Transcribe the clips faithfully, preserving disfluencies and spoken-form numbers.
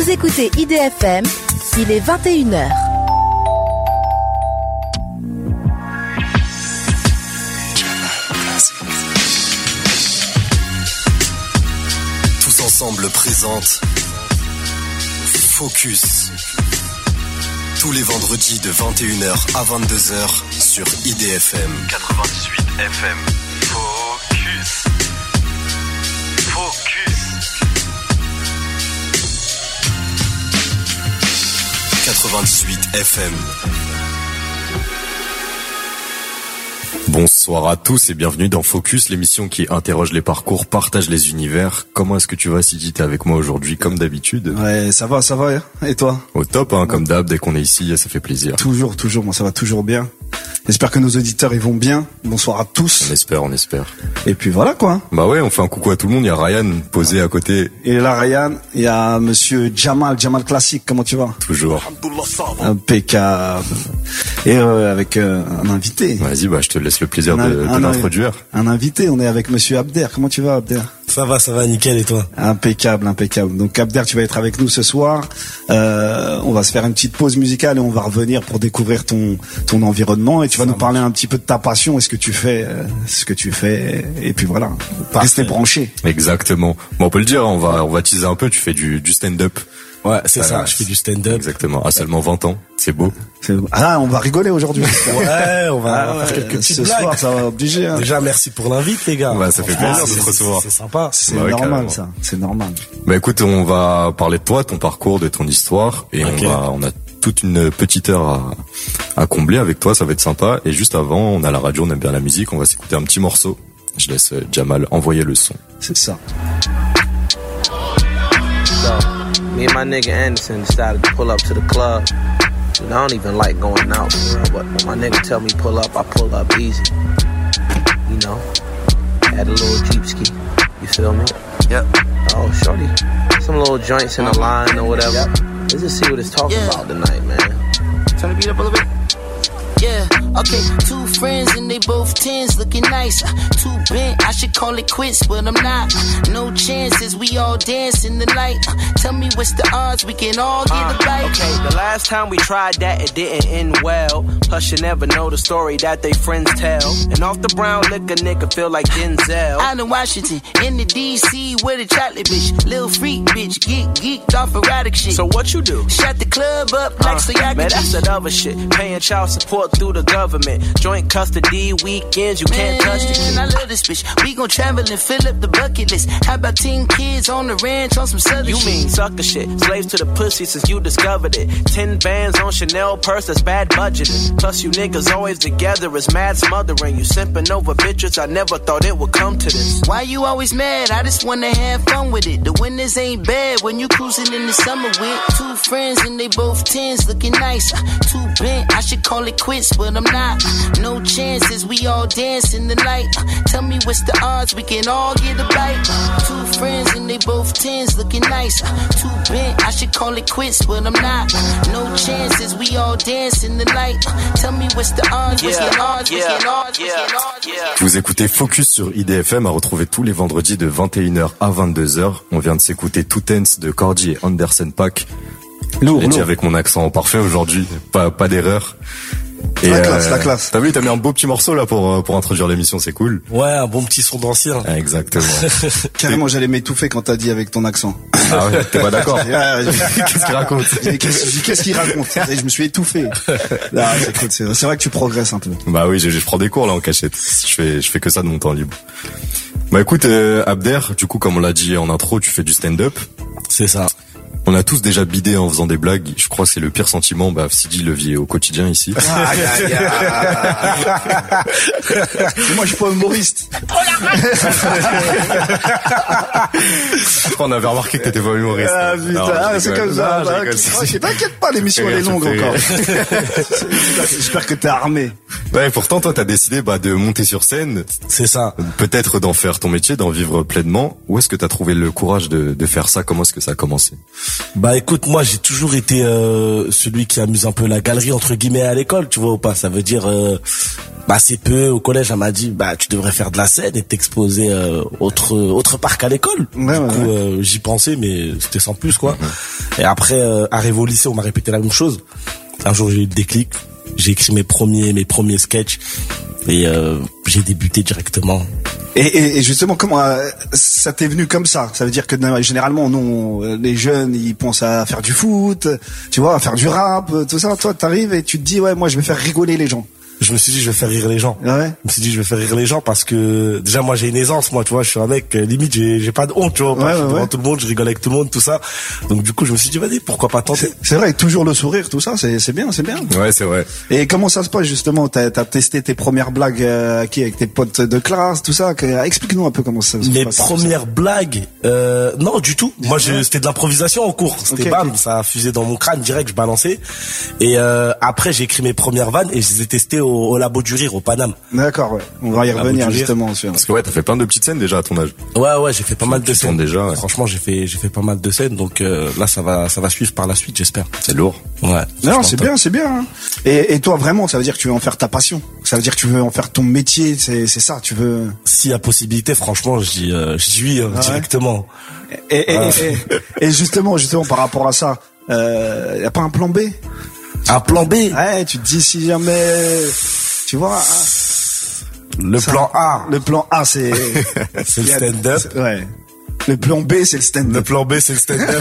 Vous écoutez I D F M, il est vingt et une heures. Tous ensemble présente Focus. Tous les vendredis de vingt et une heures à vingt-deux heures sur I D F M quatre-vingt-dix-huit F M. Focus. Focus. quatre-vingt-dix-huit F M. Bonsoir à tous et bienvenue dans Focus, l'émission qui interroge les parcours, partage les univers. Comment est-ce que tu vas, Sidi? T'es avec moi aujourd'hui comme d'habitude? Ouais, ça va, ça va. Et toi? Au top, hein, comme d'hab, dès qu'on est ici, ça fait plaisir. Toujours, toujours, moi ça va toujours bien. J'espère que nos auditeurs ils vont bien. Bonsoir à tous. On espère, on espère. Et puis voilà quoi. Bah ouais, on fait un coucou à tout le monde. Il y a Ryan posé à côté. Et là Ryan, il y a Monsieur Jamal, Jamal Classique. Comment tu vas? Toujours. Impeccable. Et euh, avec euh, un invité. Vas-y, bah je te laisse le plaisir un, de, de un, l'introduire. Un invité. On est avec Monsieur Abder. Comment tu vas, Abder? Ça va, ça va, nickel. Et toi? Impeccable, impeccable. Donc Abder, tu vas être avec nous ce soir. Euh, on va se faire une petite pause musicale et on va revenir pour découvrir ton ton environnement et tu vas ça nous parler marche. un petit peu de ta passion et ce que tu fais, euh, ce que tu fais. Et puis voilà, restez branchés. Exactement. Bon, on peut le dire, on va on va teaser un peu. Tu fais du du stand-up. Ouais, c'est ça, ça, je fais du stand-up. Exactement, à seulement vingt ans, c'est beau. C'est beau. Ah, on va rigoler aujourd'hui. Ouais, on va, ah, on va faire quelques petites ce blagues. Soir, ça va obliger. Hein. Déjà, merci pour l'invite, les gars. Ouais, ça fait plaisir de te recevoir. C'est sympa. C'est bah, normal, ouais, ça. C'est normal. Bah écoute, on va parler de toi, ton parcours, de ton histoire, et okay. on va, on a toute une petite heure à, à combler avec toi, ça va être sympa. Et juste avant, on a la radio, on aime bien la musique, on va s'écouter un petit morceau. Je laisse Jamal envoyer le son. C'est ça. Me and my nigga Anderson decided to pull up to the club. And I don't even like going out, for real, but when my nigga tell me pull up, I pull up easy. You know, had a little Jeep ski. You feel me? Yep. Oh, shorty, some little joints in the line or whatever. Yep. Let's just see what it's talking yeah. about tonight, man. Turn the beat up a little bit. Yeah, okay, two friends and they both tens, looking nice. Too bent, I should call it quits, but I'm not. No chances, we all dance in the night. Tell me what's the odds, we can all get uh, a bite. Okay, the last time we tried that, it didn't end well. Plus you never know the story that they friends tell. And off the brown liquor, nigga feel like Denzel. Out in Washington, in the D C with a chocolate bitch. Lil' freak bitch, get geeked off erotic shit. So what you do? Shut the club up like uh, so y'all man, that's that other shit. Paying child support through the government. Joint custody weekends, you man, can't touch the kid. I love this bitch. We gon' travel and fill up the bucket list. How about ten kids on the ranch on some southern you shit? You mean sucker shit. Slaves to the pussy since you discovered it. Ten bands on Chanel purse, that's bad budgeting. Plus you niggas always together is mad smothering. You simping over bitches, I never thought it would come to this. Why you always mad? I just wanna have fun with it. The winters ain't bad when you cruising in the summer with two friends and they both tens, looking nice. Too bent, I should call it quits, but I'm not. No chances, we all dance in the night. Tell me what's the odds, we can all get a bite. Two friends and they both tens, looking nice. Too bent, I should call it quits, but I'm not. No chances, we all dance in the night. Tell me what's the odds, we can odds, we can odds, we can odds. Vous écoutez Focus sur I D F M à retrouver tous les vendredis de vingt et une heures à vingt-deux heures. On vient de s'écouter Two Tense de Cordy et Anderson .Paak. Lourd, J'ai dit lourd. avec mon accent parfait aujourd'hui, pas pas d'erreur. Et la euh, classe, la classe. T'as vu, t'as mis un beau petit morceau là pour pour introduire l'émission, c'est cool. Ouais, un bon petit son d'ancien. Ah, exactement. Carrément, j'allais m'étouffer quand t'as dit avec ton accent. Ah ouais, t'es pas d'accord? Qu'est-ce qu'il raconte? Qu'est-ce, qu'est-ce qu'il raconte? Et je me suis étouffé. Non, c'est cool, c'est, c'est vrai que tu progresses un peu. Bah oui, je, je prends des cours là en cachette. Je fais je fais que ça de mon temps libre. Bah écoute, euh, Abder, du coup comme on l'a dit en intro, tu fais du stand-up. C'est ça. On a tous déjà bidé en faisant des blagues. Je crois que c'est le pire sentiment. Bah, Sidi le vit au quotidien ici. Aïe, aïe, aïe. Moi, je suis pas humoriste. On avait remarqué que t'étais pas humoriste. Ah, putain, non, ah, c'est comme ça. Non, bah, t'inquiète pas, l'émission elle est longue encore. J'espère que t'es armé. Ouais, pourtant, toi, t'as décidé, bah, de monter sur scène. C'est ça. Peut-être d'en faire ton métier, d'en vivre pleinement. Où est-ce que t'as trouvé le courage de, de faire ça? Comment est-ce que ça a commencé? Bah écoute, moi j'ai toujours été euh, celui qui amuse un peu la galerie entre guillemets à l'école, tu vois ou pas. Ça veut dire euh, bah c'est peu au collège, elle m'a dit bah tu devrais faire de la scène et t'exposer euh, autre autre part qu'à l'école. Ouais, du ouais, coup ouais. euh, j'y pensais mais c'était sans plus quoi. Mm-hmm. Et après euh, à Révo lycée on m'a répété la même chose. Un jour j'ai eu le déclic, j'ai écrit mes premiers mes premiers sketchs et euh, j'ai débuté directement. Et, et, et justement, comment euh, ça t'est venu comme ça? Ça veut dire que euh, généralement, nous, euh, les jeunes, ils pensent à faire du foot, tu vois, à faire du rap, tout ça. Toi, t'arrives et tu te dis, ouais, moi, je vais faire rigoler les gens. Je me suis dit je vais faire rire les gens. Ah ouais. Je me suis dit je vais faire rire les gens parce que déjà moi j'ai une aisance, moi tu vois, je suis un mec euh, limite j'ai j'ai pas de honte, tu vois, Ouais, je suis ouais, devant ouais. tout le monde, je rigole avec tout le monde, tout ça. Donc du coup je me suis dit vas-y pourquoi pas tenter. C'est, c'est vrai, toujours le sourire, tout ça, c'est c'est bien, c'est bien. Ouais, c'est vrai. Et comment ça se passe justement? T'as t'as testé tes premières blagues euh, qui avec tes potes de classe, tout ça. Que, explique-nous un peu comment ça se Mes passe. premières blagues, euh, non du tout. Moi je, c'était de l'improvisation en cours. C'était Okay, bam, okay. ça a fusé dans mon crâne direct, je balançais. Et euh, après j'ai écrit mes premières vannes et je les ai testées au, au labo du rire au Paname. D'accord, ouais. On va y La revenir bouture. justement sur. Parce que ouais, t'as fait plein de petites scènes déjà à ton âge. Ouais ouais, j'ai fait pas mal de Tu scènes tournes déjà, ouais. Franchement j'ai fait j'ai fait pas mal de scènes donc euh, là ça va ça va suivre par la suite j'espère. C'est lourd. Ouais. Non, franchement, c'est top. bien, c'est bien. Hein. Et, et toi, vraiment, ça veut dire que tu veux en faire ta passion. Ça veut dire que tu veux en faire ton métier. C'est, c'est ça. Tu veux. S'il y a possibilité, franchement, je dis, euh, je dis oui hein, Ah ouais. directement. Et, et, Ah. et, et justement, justement, par rapport à ça, euh, y a pas un plan B? Un plan B, Ouais, tu te dis si jamais, tu vois. le ça- plan A, Le plan A, c'est. c'est le y a- stand-up. c'est- Ouais. Le plan B, c'est le Le stand-up. plan B, c'est le stand-up.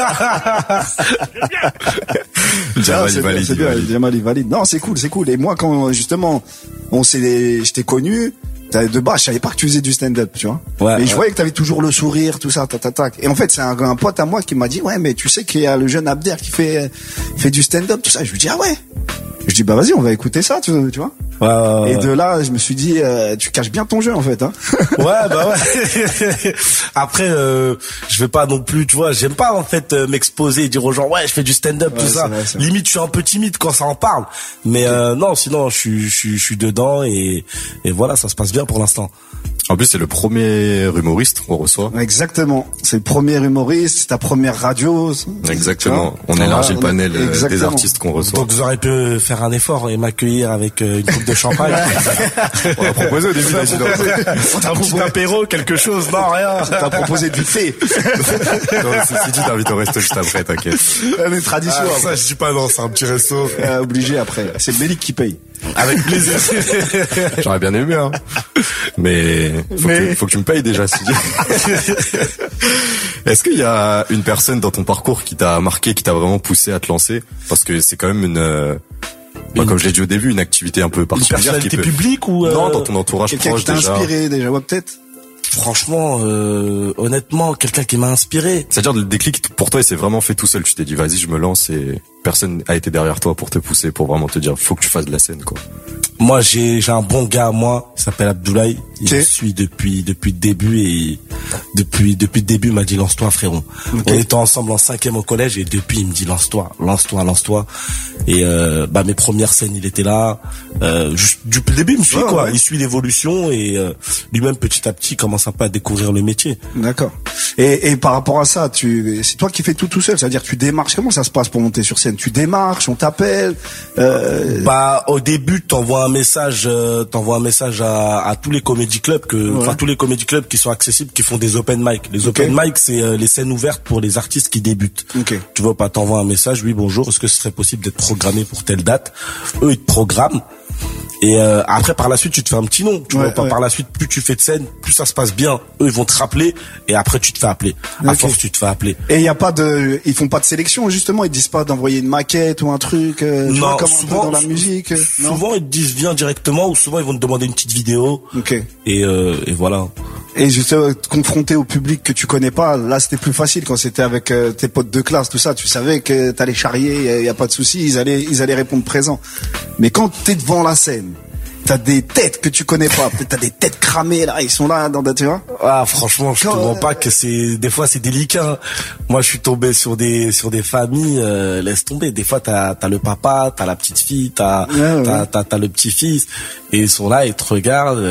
Ah, Jamal, il c'est bien, valide, c'est il bien, valide. Jamal, il valide. Non, c'est cool, c'est cool. Et moi, quand justement, on s'est, je t'ai connu, t'as- de base, je savais pas que tu faisais du stand-up, tu vois. Ouais, mais je ouais. voyais que t'avais toujours le sourire, tout ça, tac, tac, tac. Et en fait, c'est un, un pote à moi qui m'a dit, ouais, mais tu sais qu'il y a le jeune Abder qui fait, fait du stand-up, tout ça. Je lui dis, ah ouais. Je dis, bah vas-y, on va écouter ça, tu, tu vois. Ouais, ouais, Et ouais. de là, je me suis dit, euh, tu caches bien ton jeu, en fait, hein. Ouais, bah ouais. Après, euh, je vais pas non plus, tu vois, j'aime pas en fait euh, m'exposer et dire aux gens, ouais, je fais du stand-up, Ouais, tout c'est ça. vrai, c'est vrai. Limite, je suis un peu timide quand ça en parle. Mais euh, non, sinon, je suis, je suis, je suis dedans et, et voilà, ça se passe bien pour l'instant. En plus, c'est le premier humoriste qu'on reçoit. Exactement. C'est le premier humoriste, c'est ta première radio. Exactement. On Voilà, élargit le on- panel euh, des exactement. artistes qu'on reçoit. Donc vous aurez pu faire un effort et m'accueillir avec euh, une coupe de champagne. On a proposé au début, t'as dit non. Un petit apéro, quelque chose, non, rien. T'as proposé du thé. Non, ceci dit, t'invites au resto juste après, t'inquiète. Les traditions. Ah, ça, je dis pas non, c'est un petit resto. Euh, obligé après. C'est Bélic qui paye. Avec plaisir. J'aurais bien aimé, hein. Mais faut, Mais- Que, faut que tu me payes déjà. Si. Est-ce qu'il y a une personne dans ton parcours qui t'a marqué, qui t'a vraiment poussé à te lancer? Parce que c'est quand même une, euh, bah, Une- comme je l'ai dit au début, une activité un peu Une particulière qui personnalité peut... publique ou euh, Non, dans ton entourage Quelqu'un proche qui t'a déjà. inspiré déjà, ouais, peut-être. franchement, euh, honnêtement, quelqu'un qui m'a inspiré. C'est-à-dire le déclic pour toi, il s'est vraiment fait tout seul. Tu t'es dit, vas-y, je me lance et personne a été derrière toi pour te pousser, pour vraiment te dire, faut que tu fasses de la scène, quoi. Moi, j'ai j'ai un bon gars à moi, il s'appelle Abdoulaye. Il Ok. me suit depuis depuis le début et depuis depuis le début, il m'a dit lance-toi, frérot. On était ensemble en cinquième au collège et depuis, il me dit lance-toi, lance-toi, lance-toi. Et euh, bah mes premières scènes, il était là. Euh, juste, depuis le début, il me suit Ouais, quoi. ouais. Il suit l'évolution et euh, lui-même petit à petit, il commence un peu à découvrir le métier. D'accord. Et, et par rapport à ça, tu, c'est toi qui fais tout tout seul. C'est-à-dire, tu démarches. Comment ça se passe pour monter sur scène? Tu démarches, on t'appelle. Euh, Bah au début t'envoies un message, euh, t'envoies un message à, à tous les comédie clubs que, enfin Ouais. tous les comédie clubs qui sont accessibles, qui font des open mic. Les Ok. open mic c'est euh, les scènes ouvertes pour les artistes qui débutent. Ok. Tu vois pas, t'envoies un message, oui bonjour, est-ce que ce serait possible d'être programmé pour telle date? Eux ils te programment. Et euh, après par la suite tu te fais un petit nom, tu Ouais, vois pas. ouais. Par la suite plus tu fais de scènes, plus ça se passe bien. Eux ils vont te rappeler et après tu te fais appeler. À Ok. force tu te fais appeler. Et il y a pas de, ils font pas de sélection justement. Ils disent pas d'envoyer une maquette ou un truc. Euh, tu Non, vois, comme un peu souvent- dans la musique. euh, non Souvent ils te disent viens directement ou souvent ils vont te demander une petite vidéo. Ok. Et, euh, et voilà. Et justement, te confronter au public que tu connais pas, là c'était plus facile quand c'était avec euh, tes potes de classe, tout ça. Tu savais que t'allais charrier, il y, a pas de souci, ils allaient, ils allaient répondre présent. Mais quand t'es devant la scène, t'as des têtes que tu connais pas, peut-être t'as des têtes cramées là, ils sont là, dans, tu vois. Ah franchement, je te Quand- mens pas que c'est des fois c'est délicat. Moi, je suis tombé sur des sur des familles, euh, laisse tomber. Des fois, t'as t'as le papa, t'as la petite fille, t'as Ouais, ouais. t'as t'as t'as le petit fils, et ils sont là, ils te regardent. euh,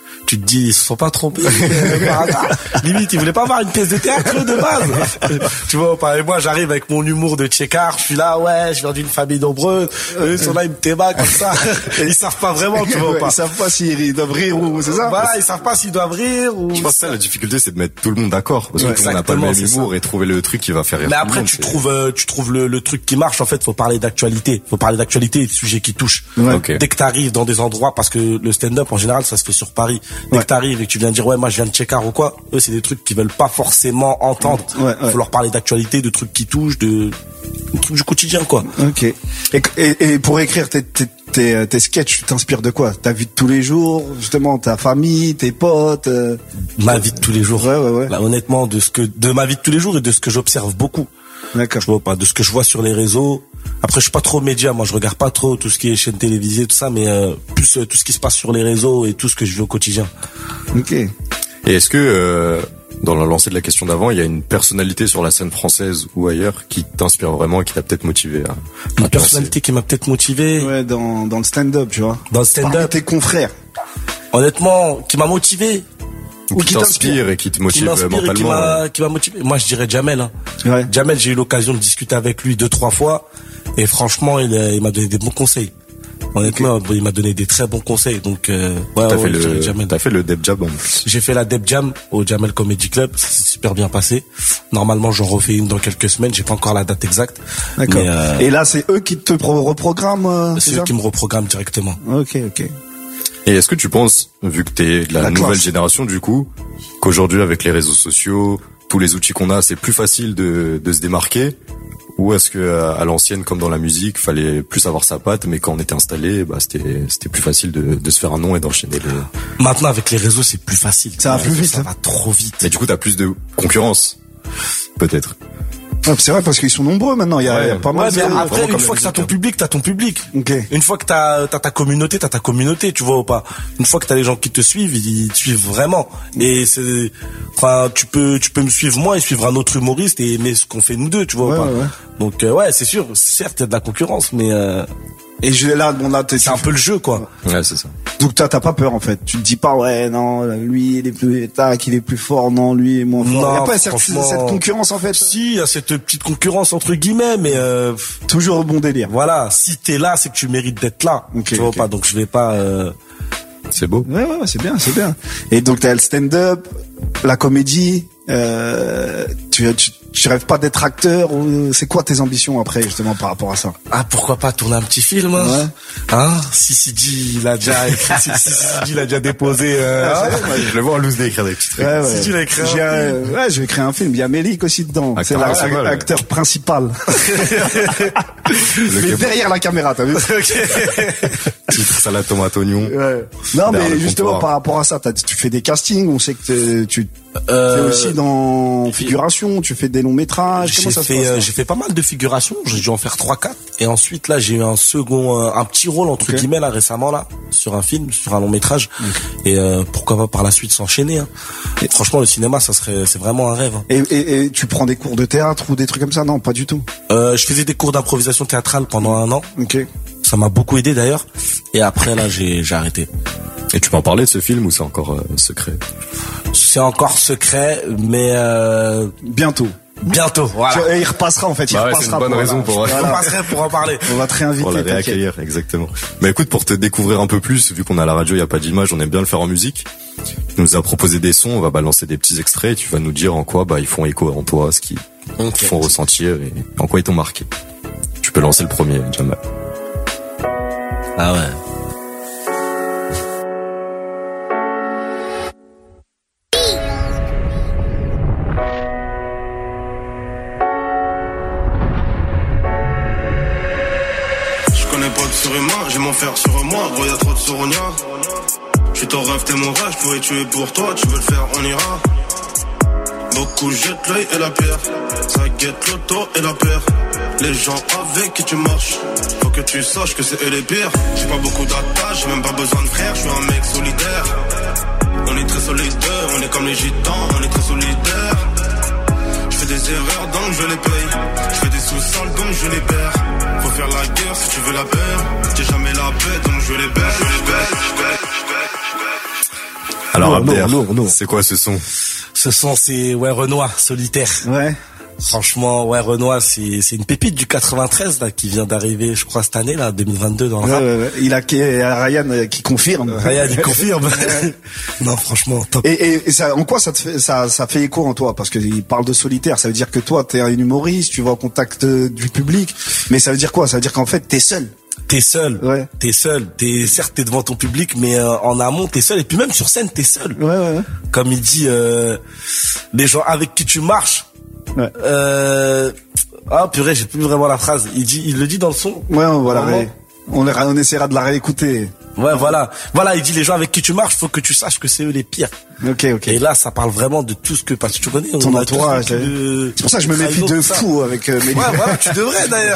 tu te dis, ils se sont pas trompés. Euh, par hasard. Limite, ils voulaient pas avoir une pièce de théâtre de base. Tu vois, et moi, j'arrive avec mon humour de tchékard, je suis là, ouais, je viens d'une famille nombreuse. Eux, ils sont là, ils me téma comme ça. Et ils savent pas vraiment, tu vois, ouais, pas. Ils savent pas s'ils doivent rire ou, c'est ça? Voilà, ils savent pas s'ils doivent rire ou... Je pense que ça, la difficulté, c'est de mettre tout le monde d'accord. Parce que Ouais, tout le monde n'a pas le même humour ça. et trouver le truc qui va faire rire. Mais tout après, le monde, tu c'est... trouves, euh, tu trouves le, le truc qui marche. En fait, faut parler d'actualité. Faut parler d'actualité et de sujets qui touchent. Ouais. Okay. Dès que t'arrives dans des endroits, parce que le stand-up, en général, ça se fait sur Paris. Dès Ouais. que t'arrives et que tu viens dire, ouais, moi, je viens de Tchékard ou quoi, eux, c'est des trucs qu'ils veulent pas forcément entendre. Ouais, ouais. Faut leur parler d'actualité, de trucs qui touchent, de, de trucs du quotidien, quoi. Ok. Et, et, et pour écrire tes, tes, tes, tes sketchs, tu t'inspires de quoi? Ta vie de tous les jours, justement, ta famille, tes potes euh... Ma vie de tous les jours. Ouais, ouais, ouais. Là, honnêtement, de ce que, de ma vie de tous les jours et de ce que j'observe beaucoup. D'accord. Je vois pas, de ce que je vois sur les réseaux. Après, je suis pas trop média, moi, je regarde pas trop tout ce qui est chaîne télévisée, tout ça, mais euh, plus euh, tout ce qui se passe sur les réseaux et tout ce que je vis au quotidien. Ok. Et est-ce que, euh, dans la lancée de la question d'avant, il y a une personnalité sur la scène française ou ailleurs qui t'inspire vraiment et qui t'a peut-être motivé à, à Une personnalité qui m'a peut-être motivé. Ouais, dans, dans le stand-up, tu vois. Dans le Parmi stand-up. tes confrères. Honnêtement, qui m'a motivé. ou qui, qui t'inspire et qui te Qui motive m'inspire mentalement. et qui m'a, qui m'a motivé. Moi, je dirais Jamel, hein. Ouais. Jamel, j'ai eu l'occasion de discuter avec lui deux, trois fois. Et franchement, il, il m'a donné des bons conseils. Honnêtement, okay. Il m'a donné des très bons conseils. Donc, euh, ouais, t'as, ouais, fait le, Jamel. t'as fait le Deb Jam en plus. J'ai fait la Deb Jam au Jamel Comedy Club. C'est super bien passé. Normalement, j'en refais une dans quelques semaines. J'ai pas encore la date exacte. D'accord. Mais, euh, et là, c'est eux qui te pro- reprogramment. Euh, c'est, c'est eux ça qui me reprogramment directement. Ok, ok. Et est-ce que tu penses, vu que t'es de la, la nouvelle classe. génération du coup, qu'aujourd'hui avec les réseaux sociaux, tous les outils qu'on a, c'est plus facile de, de se démarquer? Ou est-ce que à l'ancienne, comme dans la musique, fallait plus avoir sa patte, mais quand on était installé, bah c'était c'était plus facile de, de se faire un nom et d'enchaîner les. Maintenant avec les réseaux, c'est plus facile. Ça va plus vite. Ça va trop vite. Mais du coup, t'as plus de concurrence, peut-être. Ouais, c'est vrai parce qu'ils sont nombreux maintenant. Il y a, ouais, y a pas mal. Ouais, mais de... après, une fois que t'as ton public, t'as ton public. Okay. Une fois que t'as, t'as ta communauté, t'as ta communauté, tu vois ou pas. Une fois que t'as les gens qui te suivent, ils te suivent vraiment. Et c'est, enfin, tu peux, tu peux me suivre moi et suivre un autre humoriste et aimer ce qu'on fait nous deux, tu vois ouais, ou pas. Ouais. Donc euh, ouais, c'est sûr. Certes, il y a de la concurrence, mais euh, et je là, bon là, t'es... c'est un peu le jeu, quoi. Ouais, c'est ça. Donc toi, t'as pas peur en fait. Tu te dis pas ouais, non, lui il est plus tac, il est plus fort, non, lui il est moins fort. Non, il y a pas cette, franchement... cette concurrence en fait. Si, il y a cette petite concurrence entre guillemets, mais euh, toujours bon délire. Voilà, si t'es là, c'est que tu mérites d'être là. Okay, tu vois okay. pas, donc je vais pas. Euh... C'est beau. Ouais, ouais, ouais, c'est bien, c'est bien. Et donc t'as le stand-up, la comédie. Euh, tu, tu, tu rêves pas d'être acteur ou c'est quoi tes ambitions après justement par rapport à ça? Ah pourquoi pas tourner un petit film hein, ouais. hein si Sidi il a déjà écrit, si, si, si Sidi il a déjà déposé euh, ah, hein ouais, je le vois en loose d'écrire des petits trucs. Ouais, ouais. Sidi il a écrit un J'ai, euh, ouais, je vais créer un film. Il y a Mélik aussi dedans. Acteur c'est la, principal, acteur ouais. principal. Mais derrière la caméra, t'as vu? Titre salade tomate oignon. Ouais. Non mais justement comptoir. Par rapport à ça, t'as, tu fais des castings. On sait que tu euh, fais aussi dans figuration. Tu fais des longs métrages. J'ai Comment ça fait, se passe, euh, j'ai fait pas mal de figurations. J'ai dû en faire trois, quatre. Et ensuite là, j'ai eu un second, euh, un petit rôle entre okay. guillemets là récemment là sur un film, sur un long métrage. Okay. Et euh, pourquoi pas par la suite s'enchaîner. Hein. Et franchement, le cinéma, ça serait, c'est vraiment un rêve. Hein. Et, et, et tu prends des cours de théâtre ou des trucs comme ça? Non, pas du tout. Euh, je faisais des cours d'improvisation théâtrale pendant un an. Ok. Ça m'a beaucoup aidé d'ailleurs. Et après là, j'ai, j'ai arrêté. Et tu peux en parler de ce film ou c'est encore euh, secret? C'est encore secret, mais euh... bientôt. Bientôt, voilà. Et il repassera en fait. Il bah ouais, repassera c'est une bonne raison pour. Il repasserait pour en parler. On va te réinviter. Pour la réaccueillir, exactement. Mais écoute, pour te découvrir un peu plus, vu qu'on a la radio, il y a pas d'image, on aime bien le faire en musique. Tu nous as proposé des sons, on va balancer des petits extraits. Et tu vas nous dire en quoi bah ils font écho en toi, ce qu'ils okay. font ressentir et en quoi ils t'ont marqué. Tu peux lancer le premier, Jamal. Ah ouais. J'ai mon fer sur moi, gros y'a trop de souronia. J'suis ton rêve, t'es mon rêve, j'pourrais tuer pour toi, tu veux le faire, on ira. Beaucoup jettent l'œil et la pierre, ça guette l'auto et la paire. Les gens avec qui tu marches, faut que tu saches que c'est eux les pires. J'ai pas beaucoup d'attaches, j'ai même pas besoin de frères, j'suis un mec solidaire. On est très solidaire, on est comme les gitans, on est très solidaires. J'fais des erreurs donc je les paye, j'fais des sous-sols donc je les perds. Faut faire la guerre si tu veux la paix. J'ai jamais la paix donc je les baisse, je les baisse, je baisse, je baisse. Alors Abder, lourd, lourd, lourd. c'est quoi ce son? Ce son, c'est ouais Renoir, Solitaire. Ouais. Franchement, ouais Renoir, c'est c'est une pépite du quatre-vingt-treize là qui vient d'arriver, je crois cette année là, deux mille vingt-deux dans le Ouais, rap. ouais, ouais. Il a qui- Ryan euh, qui confirme. Ryan il confirme. Non franchement top. Et, et, et ça, en quoi ça te fait, ça, ça fait écho en toi? Parce qu'il parle de solitaire, ça veut dire que toi, t'es un humoriste, tu vas au contact euh, du public, mais ça veut dire quoi? Ça veut dire qu'en fait, t'es seul. T'es seul, Ouais. t'es seul, t'es certes t'es devant ton public, mais euh, en amont t'es seul et puis même sur scène t'es seul. Ouais, ouais, ouais. Comme il dit, euh, les gens avec qui tu marches. Ouais. Euh, ah purée, j'ai plus vraiment la phrase. Il dit, il le dit dans le son. Ouais, on va la Vraiment. ré- on, la- on essaiera de la réécouter. Ouais, voilà, voilà. Il dit les gens avec qui tu marches, faut que tu saches que c'est eux les pires. Ok, ok. Et là, ça parle vraiment de tout ce que parce que tu connais Ton on a entourage. tous vécu de- C'est pour ça que je me de méfie trahison, de tout ça. fou avec euh, mes Ouais, voilà, tu devrais d'ailleurs.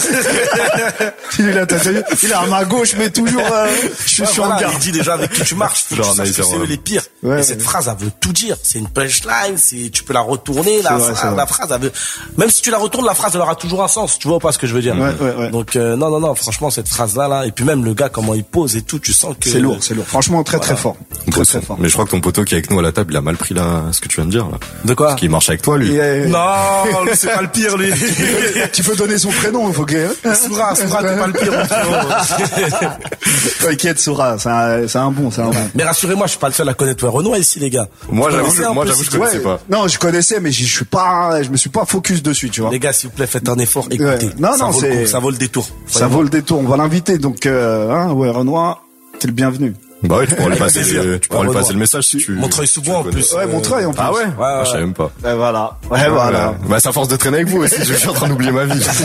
il, a, t'as vu, il est à ma gauche, mais toujours, euh, je suis Ouais, sur voilà, le il dit les gens avec qui tu marches, faut que Genre tu un saches que Nizer, c'est eux ouais. les pires. Ouais, et ouais. cette phrase, elle veut tout dire. C'est une punchline, c'est, tu peux la retourner, la, C'est vrai, c'est la vrai. phrase, elle veut, même si tu la retournes, la phrase, elle aura toujours un sens. Tu vois pas ce que je veux dire? Ouais, ouais, ouais. Donc, euh, non, non, non, franchement, cette phrase-là, là, et puis même le gars, comment il pose et tout, tu sens que. C'est lourd, c'est lourd. Franchement, très très fort. Très Beau très son. fort. Mais je crois que ton poteau qui est avec nous à la table, il a mal pris là, ce que tu viens de dire, là. De quoi? Parce qu'il marche avec toi, lui. Et, euh, Non, lui, c'est pas le pire, lui. tu peux donner son prénom, il faut que. Soura, Soura, t'es pas le pire, mon frérot. T'inquiète, Soura, c'est un, c'est un bon, c'est un bon. Mais rassurez-moi, je suis pas le seul à connaître ouais, Renoir ici, les gars. Moi, Vous j'avoue, connaissez un moi, peu j'avoue, ce- je connaissais pas. Non, je connaissais, mais j'y suis pas, je me suis pas focus dessus, tu vois. Les gars, s'il vous plaît, faites un effort, écoutez. Ouais. Non, ça non, vaut le c'est- coup, ça vaut le détour. Ça vaut le détour. On va l'inviter, donc, euh, hein, ouais, Renoir, t'es le bienvenu. Bah ouais, tu pourras lui Avec passer, plaisir. le, tu pourras Ouais, lui ouais, passer ouais. le message si tu. Montreuil-sous-Bois, en tu plus. Ouais, Montreuil, en plus. Ah ouais? ouais, Ah, je savais ouais. même pas. Et voilà. Ouais, voilà. Bah, c'est à force de traîner avec vous aussi, je suis en train d'oublier ma vie.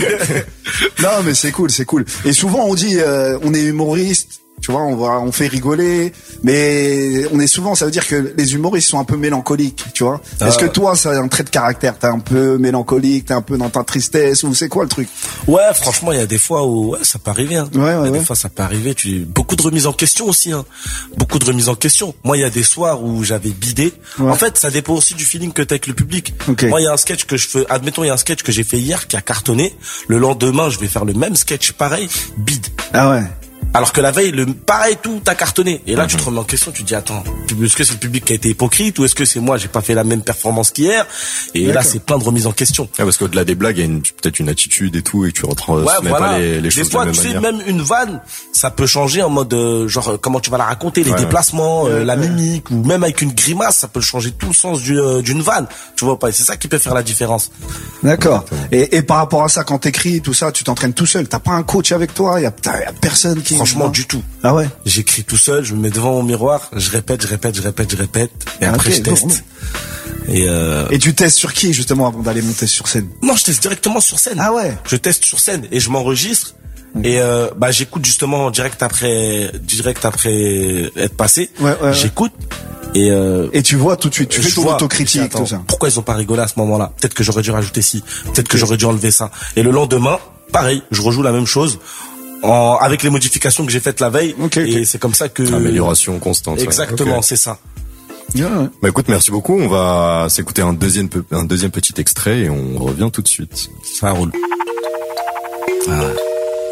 Non, mais c'est cool, c'est cool. Et souvent, on dit, euh, on est humoriste. Tu vois, on va, on fait rigoler, mais on est souvent, ça veut dire que les humoristes sont un peu mélancoliques, tu vois. Ah. Est-ce que toi, c'est un trait de caractère? T'es un peu mélancolique, t'es un peu dans ta tristesse, ou c'est quoi le truc? Ouais, franchement, il y a des fois où ouais, ça peut arriver. Hein. Ouais, ouais, il y a ouais. des fois, ça peut arriver. Tu beaucoup de remises en question aussi. Hein. Beaucoup de remises en question. Moi, il y a des soirs où j'avais bidé. Ouais. En fait, ça dépend aussi du feeling que t'as avec le public. Ok. Moi, il y a un sketch que je fais. Admettons, il y a un sketch que j'ai fait hier qui a cartonné. Le lendemain, je vais faire le même sketch, pareil, bide. Ah ouais. Alors que la veille, le pareil, tout a cartonné. Et là, tu te remets en question, tu te dis, attends, est-ce que c'est le public qui a été hypocrite ou est-ce que c'est moi, j'ai pas fait la même performance qu'hier? Et là, c'est plein de remises en question. Ah, parce qu'au-delà des blagues, il y a une- peut-être une attitude et tout, et que tu reprends, Ouais, mets voilà. pas les, les Des choses fois, de la tu même sais, manière. même une vanne, ça peut changer en mode, euh, genre, euh, comment tu vas la raconter, les Ouais, déplacements, euh, la mimique, ou même avec une grimace, ça peut changer tout le sens du, euh, d'une vanne. Tu vois pas? Et c'est ça qui peut faire la différence. D'accord. Et, et par rapport à ça, quand t'écris, tout ça, tu t'entraînes tout seul. T'as pas un coach avec toi. Il y a, y a personne qui. Franchement, du tout. Ah ouais. J'écris tout seul, je me mets devant mon miroir, je répète, je répète, je répète, je répète, et Ah, après ok, je teste. bon, Et, euh... Et tu testes sur qui justement avant d'aller monter sur scène? non, je teste directement sur scène. Ah ouais. Je teste sur scène et je m'enregistre. Et euh, bah j'écoute justement direct après, direct après être passé. Ouais, ouais, ouais. J'écoute. Et, euh, Et tu vois tout de suite, tu je fais ton vois, autocritique, attends, tout ça. Pourquoi ils ont pas rigolé à ce moment-là? Peut-être que j'aurais dû rajouter ci, peut-être que j'aurais dû enlever ça. Et le lendemain, pareil, je rejoue la même chose en, avec les modifications que j'ai faites la veille. Ok, et ok. c'est comme ça que Amélioration constante. ouais. Exactement, Ok. c'est ça. Ouais, ouais. Bah écoute, merci beaucoup. On va s'écouter un deuxième, pe- un deuxième petit extrait et on revient tout de suite. Ça roule. Ah ouais.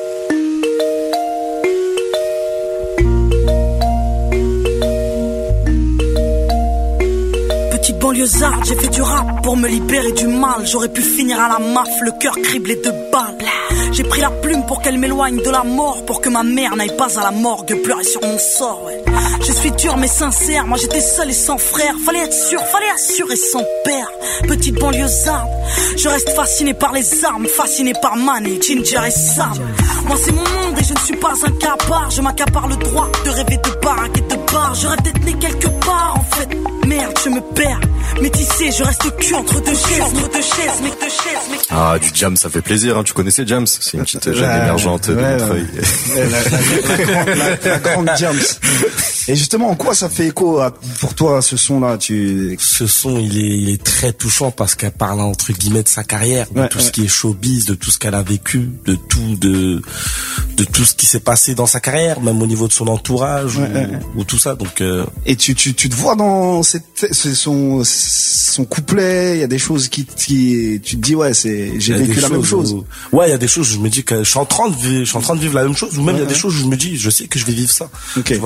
Petite banlieusarde, j'ai fait du rap pour me libérer du mal. J'aurais pu finir à la maf, le cœur criblé de balles. J'ai pris la plume pour qu'elle m'éloigne de la mort, pour que ma mère n'aille pas à la morgue pleurer sur mon sort, ouais. Je suis dur mais sincère, moi j'étais seul et sans frère. Fallait être sûr, fallait assurer son père. Petite banlieusarde, je reste fasciné par les armes, fasciné par Mané, Ginger et Sam. Moi c'est mon monde et je ne suis pas un cas à part. Je m'accapare le droit de rêver de baraque et de bar. Je rêve d'être né quelque part en fait. Merde, je me perds. Métissé, je reste cul entre deux chaises, entre deux chaises, mais deux chaises, mais... Ah, du Jams, ça fait plaisir. Hein. Tu connaissais Jams? C'est une petite jeune Ouais, émergente ouais, de ouais. Montreuil. Ouais, la, la- la grande, la- la grande James. Et justement, en quoi ça fait écho à, pour toi, ce son-là? Tu... Ce son, il est, il est très touchant parce qu'elle parle entre guillemets de sa carrière, de Ouais, tout ouais. ce qui est showbiz, de tout ce qu'elle a vécu, de tout, de, de tout ce qui s'est passé dans sa carrière, même au niveau de son entourage Ouais, ou, ouais. ou tout ça. Donc, euh, Et tu, tu, tu te vois dans cette, c'est son, son couplet, il y a des choses qui, qui, tu te dis, ouais, c'est, j'ai il y a vécu des la même chose. où- ouais, il y a des choses où je me dis que je suis en train de vivre, je suis en train de vivre la même chose, ou même il y a Ouais, des ouais. choses où je me dis, je sais que je vais vivre ça. Ok. Tu vois. Et avant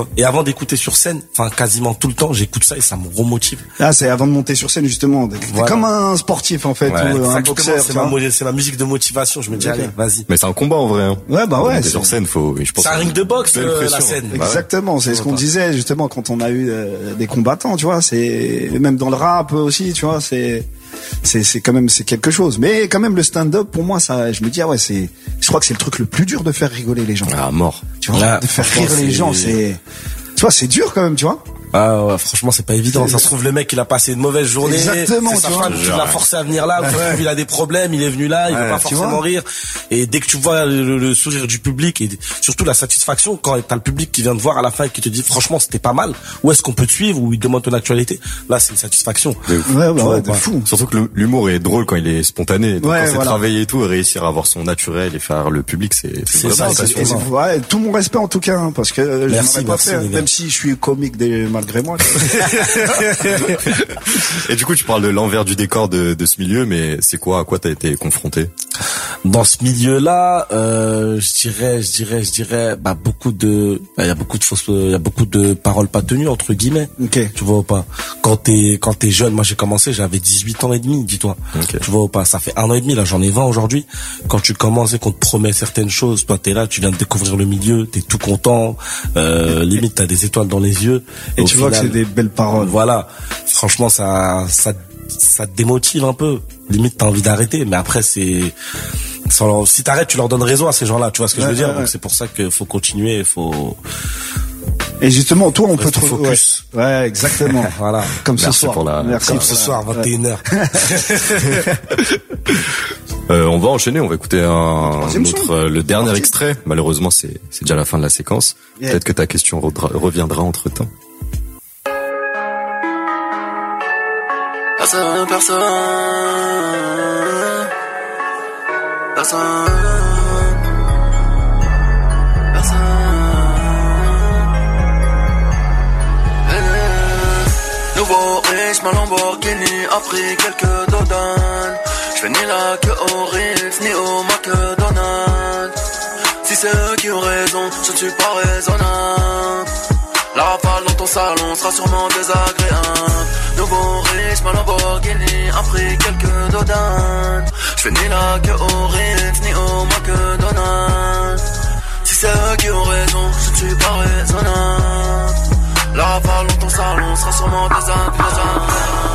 avant d'écouter sur scène, enfin quasiment tout le temps, j'écoute ça et ça me remotive. Ah, c'est avant de monter sur scène justement. T'es voilà. comme un sportif en fait, ouais, ou un boxeur. C'est ma, c'est ma musique de motivation. Je me dis, okay. allez, vas-y. Mais c'est un combat en vrai. Hein. Ouais, bah ouais. Sur scène, faut. Je pense. C'est un ring de boxe, euh, la scène. Exactement. C'est ce qu'on disait justement quand on a eu euh, des combattants, tu vois. C'est même dans le rap aussi, tu vois. C'est c'est c'est quand même c'est quelque chose. Mais quand même le stand-up pour moi, ça, je me dis ah ouais, c'est. Je crois que c'est le truc le plus dur de faire rigoler les gens. Ah mort. Tu vois, là, de faire rire les gens, c'est. Tu vois, c'est dur quand même, tu vois. Ah ouais, franchement c'est pas évident. Ça se trouve le mec il a passé une mauvaise journée. Exactement. C'est sa femme qui l'a forcé à venir là. Ouais. Trouve, il a des problèmes, il est venu là, il ouais, veut pas forcément vois. rire. Et dès que tu vois le, le sourire du public et surtout la satisfaction quand t'as le public qui vient te voir à la fin et qui te dit franchement c'était pas mal. Où est-ce qu'on peut te suivre ou il demande ton actualité. Là c'est une satisfaction. Ouais bah ouais, ouais de fou. Surtout que l'humour est drôle quand il est spontané. Donc ouais, quand c'est voilà. travaillé et tout, et réussir à avoir son naturel et faire le public, c'est c'est ça. C'est, ouais, tout mon respect en tout cas hein, parce que merci, je n'aurais pas fait, même si je suis comique des, malgré moi. Et du coup, tu parles de l'envers du décor de, de ce milieu, mais c'est quoi, à quoi t'as été confronté? Dans ce milieu-là, euh, je dirais, je dirais, je dirais, bah beaucoup de, il y a beaucoup de fausses, il y a beaucoup de paroles pas tenues entre guillemets. Okay. Tu vois ou pas? Quand t'es, quand t'es jeune, moi j'ai commencé, j'avais dix-huit ans et demi, dis-toi. Okay. Tu vois ou pas? Ça fait un an et demi, là j'en ai vingt aujourd'hui. Quand tu commences et qu'on te promet certaines choses, toi t'es là, tu viens de découvrir le milieu, t'es tout content, euh, limite t'as des étoiles dans les yeux. Et, et tu vois final, que c'est des belles paroles. Voilà. Franchement, ça, ça, ça te démotive un peu. Limite, t'as envie d'arrêter. Mais après, c'est, si t'arrêtes, tu leur donnes raison à ces gens-là. Tu vois ce que ouais, je veux dire? Ouais, Donc, ouais. c'est pour ça qu'il faut continuer, il faut. Et justement, toi, on peut trouver focus. Ouais, ouais exactement. Voilà. Comme Merci ce soir. Pour la... Merci Comme pour ce soir, vingt et une heures. euh, on va enchaîner, on va écouter un, notre, euh, le dernier Parti. extrait. Malheureusement, c'est, c'est déjà la fin de la séquence. Yeah. Peut-être que ta question reviendra entre temps. Personne, personne, personne, personne. Eh, nouveau riche, ma Lamborghini a pris quelques dodanes. J'fais ni la queue au Ritz, ni au McDonald's. Si c'est eux qui ont raison, je ne suis pas raisonnable. La rafale dans ton salon sera sûrement désagréable. Nouveau riche, ma Lamborghini a pris quelques dodanes. J'fais ni la queue au Ritz, ni au McDonald's. Si c'est eux qui ont raison, je ne suis pas raisonnable. La rafale dans ton salon sera sûrement désagréable.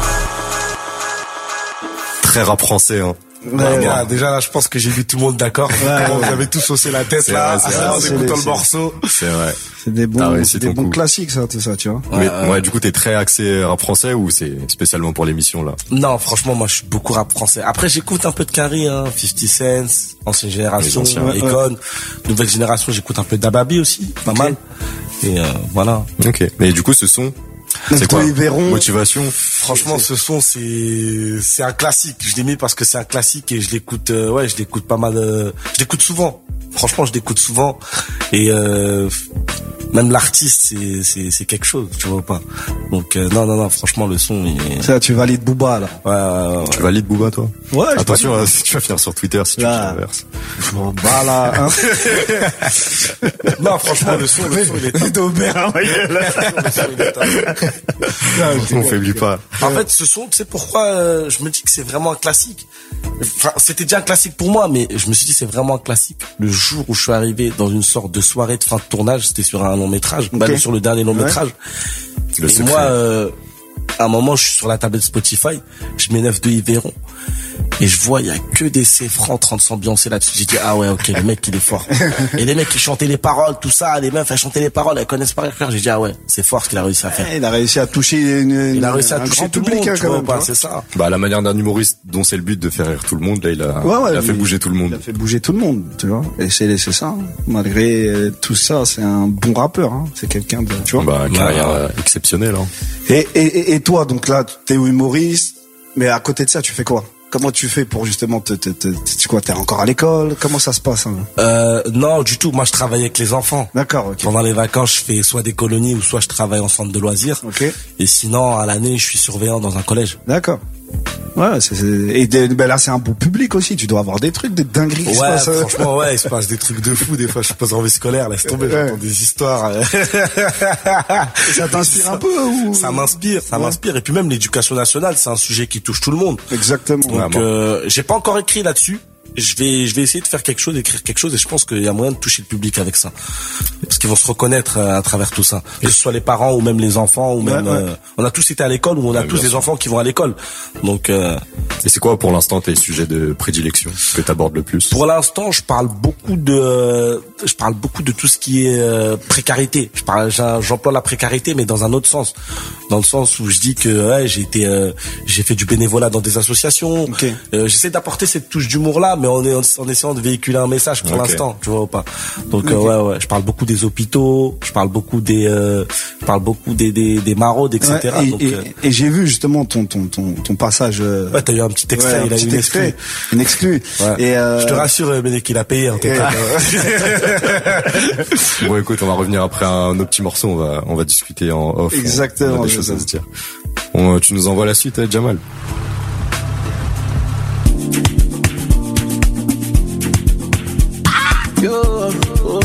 Très rap français, hein. Ouais, ouais, gars, déjà là je pense que j'ai vu tout le monde d'accord. Ouais, vous avez tous haussé la tête là en écoutant le morceau. C'est vrai. C'est des bons, ah c'est des bons classiques ça, tout ça, tu vois. Mais ouais, ouais, du coup t'es très axé rap français ou c'est spécialement pour l'émission là? Non, franchement moi je suis beaucoup rap français. Après j'écoute un peu de Carrie, hein, fifty Cent, ancienne génération, Econ, ouais. Nouvelle génération j'écoute un peu d'Ababi aussi, pas okay. mal. Et euh, voilà. Ok. Mais du coup ce son. C'est quoi? Verront. Motivation. Franchement, ce son, c'est, c'est un classique. Je l'ai mis parce que c'est un classique et je l'écoute, euh, ouais, je l'écoute pas mal, euh, je l'écoute souvent. Franchement, je l'écoute souvent. Et, euh, même l'artiste, c'est, c'est, c'est quelque chose, tu vois pas. Donc, euh, non, non, non, franchement, le son, il est... Ça, tu valides Booba, là. Ouais, ouais, ouais. Tu valides Booba, toi? Ouais, attention, hein, si tu vas finir sur Twitter, si là, tu traverses. Booba, là, hein. Non, franchement, le son, le son, il est d'Aubert, on faiblit pas. En fait, ce son, tu sais pourquoi euh, je me dis que c'est vraiment un classique. Enfin, c'était déjà un classique pour moi, mais je me suis dit c'est vraiment un classique. Le jour où je suis arrivé dans une sorte de soirée de fin de tournage, c'était sur un long métrage, okay. bah, sur le dernier long métrage. Ouais. Et secret. moi, euh, à un moment, je suis sur la tablette Spotify, je mets neuf de Yveron. Et je vois, il y a que des C-Francs en train de s'ambiancer là-dessus. J'ai dit, ah ouais, ok, le mec, il est fort. Et les mecs qui chantaient les paroles, tout ça, les meufs, elles chantaient les paroles, elles connaissent pas rien. J'ai dit, ah ouais, c'est fort ce qu'il a réussi à faire. Il a réussi à toucher une, une il a réussi à toucher tout le monde, quand même, pas, c'est ça. Bah, la manière d'un humoriste dont c'est le but de faire rire tout le monde, là, il a, ouais, ouais, il a fait bouger tout le monde. Il a fait bouger tout le monde, tu vois. Et c'est, c'est ça. Malgré tout ça, c'est un bon rappeur, hein. C'est quelqu'un de, tu vois. Bah, carrière ouais. exceptionnelle, hein. Et, et, et toi, donc là, t'es humoriste, mais à côté de ça, tu fais quoi? Comment tu fais pour justement te, te, te, tu quoi, t'es encore à l'école? Comment ça se passe, hein? Euh, non, du tout. Moi, je travaille avec les enfants. D'accord, ok. Pendant les vacances, je fais soit des colonies ou soit je travaille en centre de loisirs. Ok. Et sinon, à l'année, je suis surveillant dans un collège. D'accord. Ouais, c'est, c'est... et de, ben là c'est un beau public aussi. Tu dois avoir des trucs, des dingueries. Qui ouais, se passent. Franchement, ouais, il se passe des trucs de fou. Des fois, je suis pas en vie scolaire, laisse tomber, ouais. j'entends des histoires. Ça t'inspire un peu ou... Ça m'inspire, ça ouais. m'inspire. Et puis même l'éducation nationale, c'est un sujet qui touche tout le monde. Exactement. Donc, euh, j'ai pas encore écrit là-dessus. Je vais, je vais essayer de faire quelque chose, d'écrire quelque chose, et je pense qu'il y a moyen de toucher le public avec ça, parce qu'ils vont se reconnaître à travers tout ça, que ce soit les parents ou même les enfants, ou même, ouais, ouais. Euh, on a tous été à l'école, ou on a ouais, tous des sûr. enfants qui vont à l'école. Donc. Euh, et c'est quoi pour l'instant tes sujets de prédilection que t'abordes le plus? Pour l'instant, je parle beaucoup de, je parle beaucoup de tout ce qui est euh, précarité. Je parle, j'emploie la précarité, mais dans un autre sens, dans le sens où je dis que ouais, j'ai été, euh, j'ai fait du bénévolat dans des associations. Okay. Euh, j'essaie d'apporter cette touche d'humour là, mais on est en essayant de véhiculer un message pour okay. l'instant, tu vois ou pas. Donc okay. euh, ouais ouais, je parle beaucoup des hôpitaux, je parle beaucoup des euh, je parle beaucoup des des, des maraudes, et cetera. Ouais, et, Donc, et, euh... et j'ai vu justement ton ton ton ton passage. Euh... Ouais, t'as eu un petit extrait, ouais, il a eu une exclu, une exclu. Ouais. Et euh... je te rassure, Béné, qu'il a payé. En tout cas. Bon, écoute, on va revenir après un autre petit morceau, on va on va discuter en off. Exactement. On a des choses à se dire. On, tu nous envoies la suite, Jamal. Yo, oh.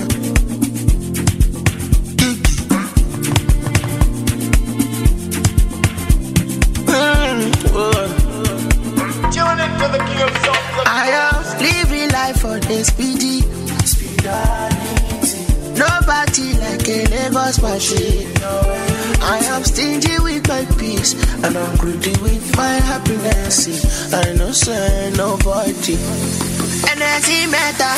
I am living life for this P D. Nobody like a Lagos machine. I am stingy with my peace, and I'm greedy with my happiness. I know say nobody. Energy matter.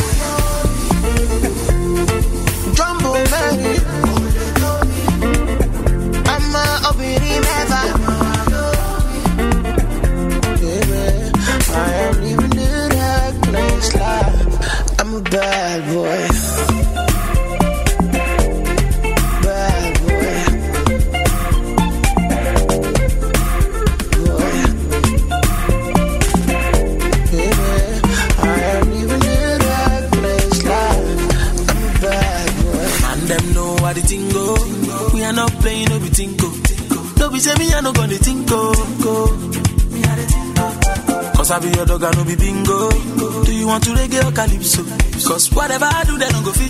Jumbo baby, I'm a obiri never. Baby, I am living the reckless life. I'm a bad boy. Bad boy. Boy. Baby, I am living the reckless life. I'm a bad boy. And them know what the thing go. We are not playing no be tinko. No be say me I no gonna tinko. Cause I be your dog and no be bingo. Do you want to reggae or calypso? Cause whatever I do they don't go fit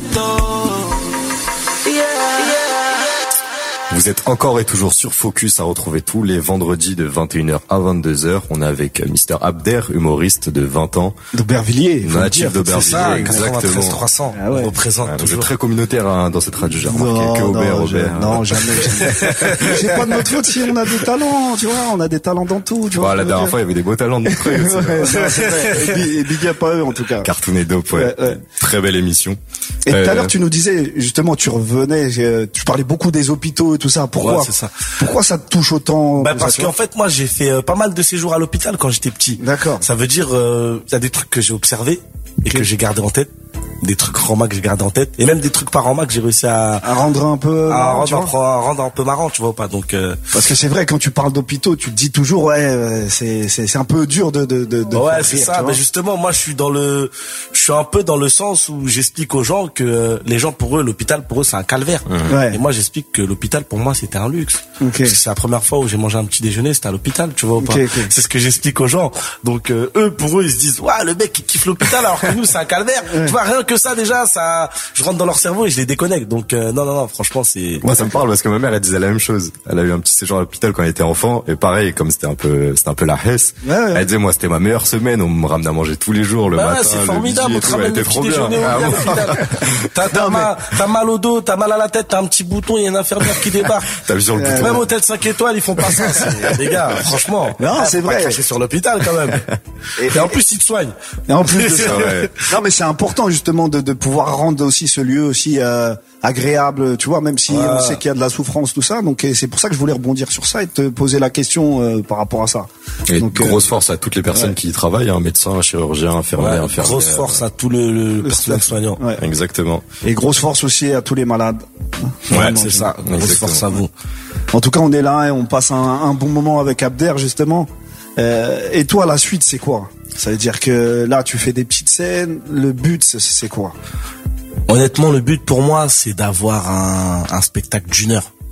though. Yeah, yeah. Vous êtes encore et toujours sur Focus à retrouver tous les vendredis de vingt et une heures à vingt-deux heures. On est avec Mister Abder, humoriste de vingt ans. D'Aubervilliers. Natif d'Aubervilliers, exactement. trois cents. Ah ouais. On représente ouais, toujours. Vous êtes très communautaire hein, dans cette radio, j'ai remarqué. Que Aubert, Aubert. Non, jamais. jamais. C'est pas de notre faute si on a des talents, tu vois. On a des talents dans tout, tu bah, vois. La dernière fois, il y avait des beaux talents de notre ouais, c'est vrai. Et big up à eux, en tout cas. Cartoon et dope, ouais. ouais, ouais. Très belle émission. Et tout euh... à l'heure, tu nous disais, justement, tu revenais, tu parlais beaucoup des hôpitaux et tout ça. Pourquoi? Ouais, c'est ça. Pourquoi ça te touche autant? Bah parce qu'en fait moi j'ai fait euh, pas mal de séjours à l'hôpital quand j'étais petit. D'accord. Ça veut dire il euh, y a des trucs que j'ai observés et okay. que j'ai gardé en tête, des trucs Roma que j'ai gardé en tête et même des trucs pas Roma que j'ai réussi à à rendre un peu à, marrant, rendre, un, à rendre un peu marrant, tu vois ou pas. Donc euh... parce que c'est vrai quand tu parles d'hôpitaux, tu te dis toujours ouais c'est c'est c'est un peu dur de de de, de ouais, c'est rire, ça, mais justement moi je suis dans le je suis un peu dans le sens où j'explique aux gens que euh, les gens pour eux l'hôpital pour eux c'est un calvaire. Mmh. Ouais. Et moi j'explique que l'hôpital pour moi c'était un luxe. Okay. C'est la première fois où j'ai mangé un petit déjeuner, c'était à l'hôpital, tu vois ou pas. Okay, okay. C'est ce que j'explique aux gens. Donc euh, eux pour eux ils se disent "Waouh, le mec il kiffe l'hôpital alors que nous c'est un calvaire." Ouais. Tu vois rien que ça déjà ça je rentre dans leur cerveau et je les déconnecte. Donc euh, non non non, franchement c'est moi ça me parle parce que ma mère elle disait la même chose. Elle a eu un petit séjour à l'hôpital quand elle était enfant et pareil comme c'était un peu c'était un peu la hesse. Ouais, ouais. Elle disait moi c'était ma meilleure semaine, on me ramenait à manger tous les jours le bah matin. Ouais, c'est formidable, on te ramène le petit déjeuner ah, bon. T'as t'as mal, t'as mal au dos, t'as mal à la tête, t'as un petit bouton, il y a une infirmière qui débarque. T'as vu sur le bouton. Même hôtel cinq étoiles, ils font pas ça. Les gars, franchement. Non, ah, c'est vrai. Cracher sur l'hôpital quand même. Et, et en plus, ils te soignent. Et en plus de ça, ouais. Non, mais c'est important justement de, de pouvoir rendre aussi ce lieu aussi euh, agréable, tu vois, même si ouais. on sait qu'il y a de la souffrance, tout ça. Donc c'est pour ça que je voulais rebondir sur ça et te poser la question euh, par rapport à ça. Et donc grosse euh, force à toutes les personnes ouais. qui y travaillent, un médecin, un chirurgien, un infirmier, ouais, infirmière. Grosse force à tout le, le, le personnel soignant. Ouais. Exactement. Et grosse force aussi à tous les malades. Ouais, Vraiment, c'est ça. Grosse Exactement. force à vous. En tout cas, on est là et on passe un, un bon moment avec Abder justement. Euh, et toi, la suite, c'est quoi? Ça veut dire que là, tu fais des petites scènes. Le but, c'est, c'est quoi? Honnêtement, le but pour moi, c'est d'avoir un, un spectacle d'une heure.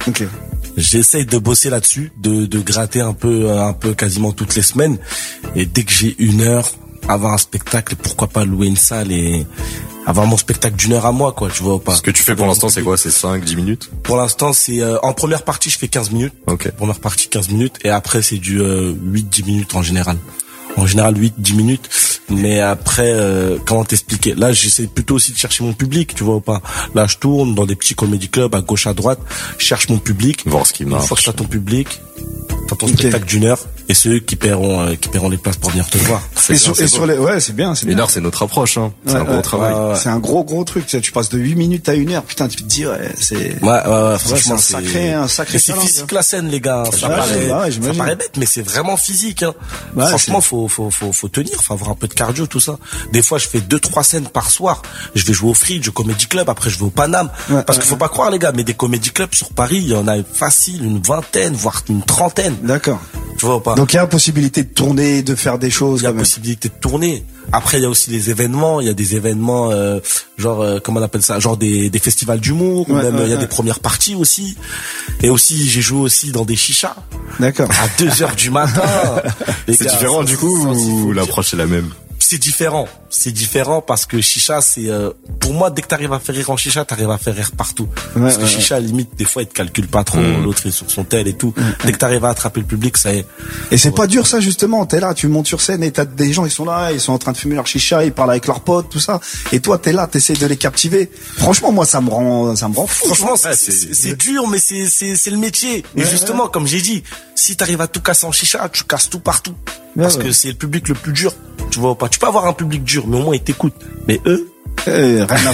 Ok. J'essaye de bosser là-dessus, de, de gratter un peu, un peu quasiment toutes les semaines. Et dès que j'ai une heure avant un spectacle, pourquoi pas louer une salle et avoir mon spectacle d'une heure à moi, quoi, tu vois ou pas. Ce que tu fais pour l'instant, c'est quoi? C'est cinq, dix minutes? Pour l'instant, c'est, euh, en première partie, je fais quinze minutes. Ok. Première partie, quinze minutes. Et après, c'est du, euh, huit, dix minutes en général. En général, huit, dix minutes. Mais après, euh, comment t'expliquer? Là, j'essaie plutôt aussi de chercher mon public, tu vois ou pas. Là, je tourne dans des petits comédie clubs à gauche, à droite. Je cherche mon public. Voir ce qui marche. Une fois que t'as ton public, t'as ton Okay. spectacle d'une heure. Et ceux qui paieront, euh, qui paieront les places pour venir te voir. Et sur, et sur les, ouais, c'est bien, c'est bien. Une heure, c'est notre approche, hein. C'est Ouais, un gros ouais, travail. ouais, ouais. C'est un gros, gros truc. Tu sais, tu passes de huit minutes à une heure. Putain, tu te dis, ouais, c'est... Ouais, ouais, ouais, franchement, c'est un sacré, un sacré Et c'est talent, physique la scène, les gars. Ça Ouais, paraît, ouais, ça j'imagine. paraît bête, mais c'est vraiment physique, hein. Ouais, Franchement, c'est- faut, faut, faut, faut tenir, faut avoir un peu de cardio, tout ça. Des fois, je fais deux, trois scènes par soir. Je vais jouer au Fridge, au Comedy Club, après je vais au Paname. Ouais, Parce ouais, qu'il faut pas croire, les gars, mais des Comedy Clubs sur Paris, il y en a facile, une vingtaine, voire une trentaine. D'accord. Tu vois ou pas? Donc il y a possibilité de tourner, de faire des choses Il y a quand même. possibilité de tourner. Après, il y a aussi les événements. Il y a des événements, euh, genre, euh, comment on appelle ça, genre des, des festivals d'humour. Ou Ouais, même, ouais, il y a ouais. des premières parties aussi. Et aussi, j'ai joué aussi dans des chichas D'accord. à deux heures du matin. Les C'est gars, différent, ça, du coup, ça, il faut ou le dire. l'approche est la même? C'est différent. C'est différent parce que chicha, c'est euh, pour moi, dès que t'arrives à faire rire en chicha, t'arrives à faire rire partout. Ouais, parce que ouais, chicha, limite, des fois, il te calcule pas trop. Mm. L'autre est sur son tel et tout. Dès que t'arrives à attraper le public, ça est. Et c'est pas dur ça justement, t'es là, tu montes sur scène et t'as des gens, ils sont là, ils sont en train de fumer leur chicha, ils parlent avec leurs potes, tout ça. Et toi t'es là, t'essaies de les captiver. Franchement moi ça me rend, ça me rend fou. Franchement, tu vois. c'est, c'est, c'est dur, mais c'est, c'est, c'est le métier. Et justement, comme j'ai dit, si t'arrives à tout casser en chicha, tu casses tout partout. Ouais, Parce ouais. que c'est le public le plus dur. Tu vois ou pas? Tu peux avoir un public dur, mais au moins ils t'écoutent. Mais eux, Eh, rien à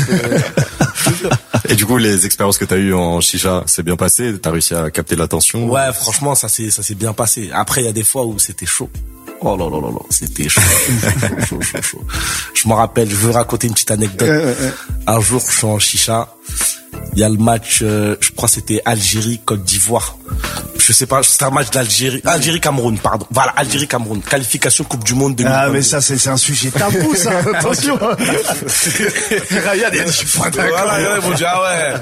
foutre. Et du coup, les expériences que t'as eues en chicha, c'est bien passé? T'as réussi à capter l'attention? ouais, franchement, ça s'est, ça s'est bien passé. Après, il y a des fois où c'était chaud. Oh là là là là, c'était chaud, chaud, chaud, chaud, chaud. Je m'en rappelle, je veux raconter une petite anecdote. Ouais, ouais, ouais. Un jour, je suis en chicha. Il y a le match, euh, je crois que c'était Algérie-Côte d'Ivoire. Je sais pas, c'était un match d'Algérie, Algérie-Cameroun, pardon. Voilà, Algérie-Cameroun. Qualification Coupe du Monde deux mille vingt-deux. Ah mais ça c'est c'est un sujet tabou ça. Attention. Ryan il a dit je suis pas d'accord. Voilà, ils vont dire, ah ouais.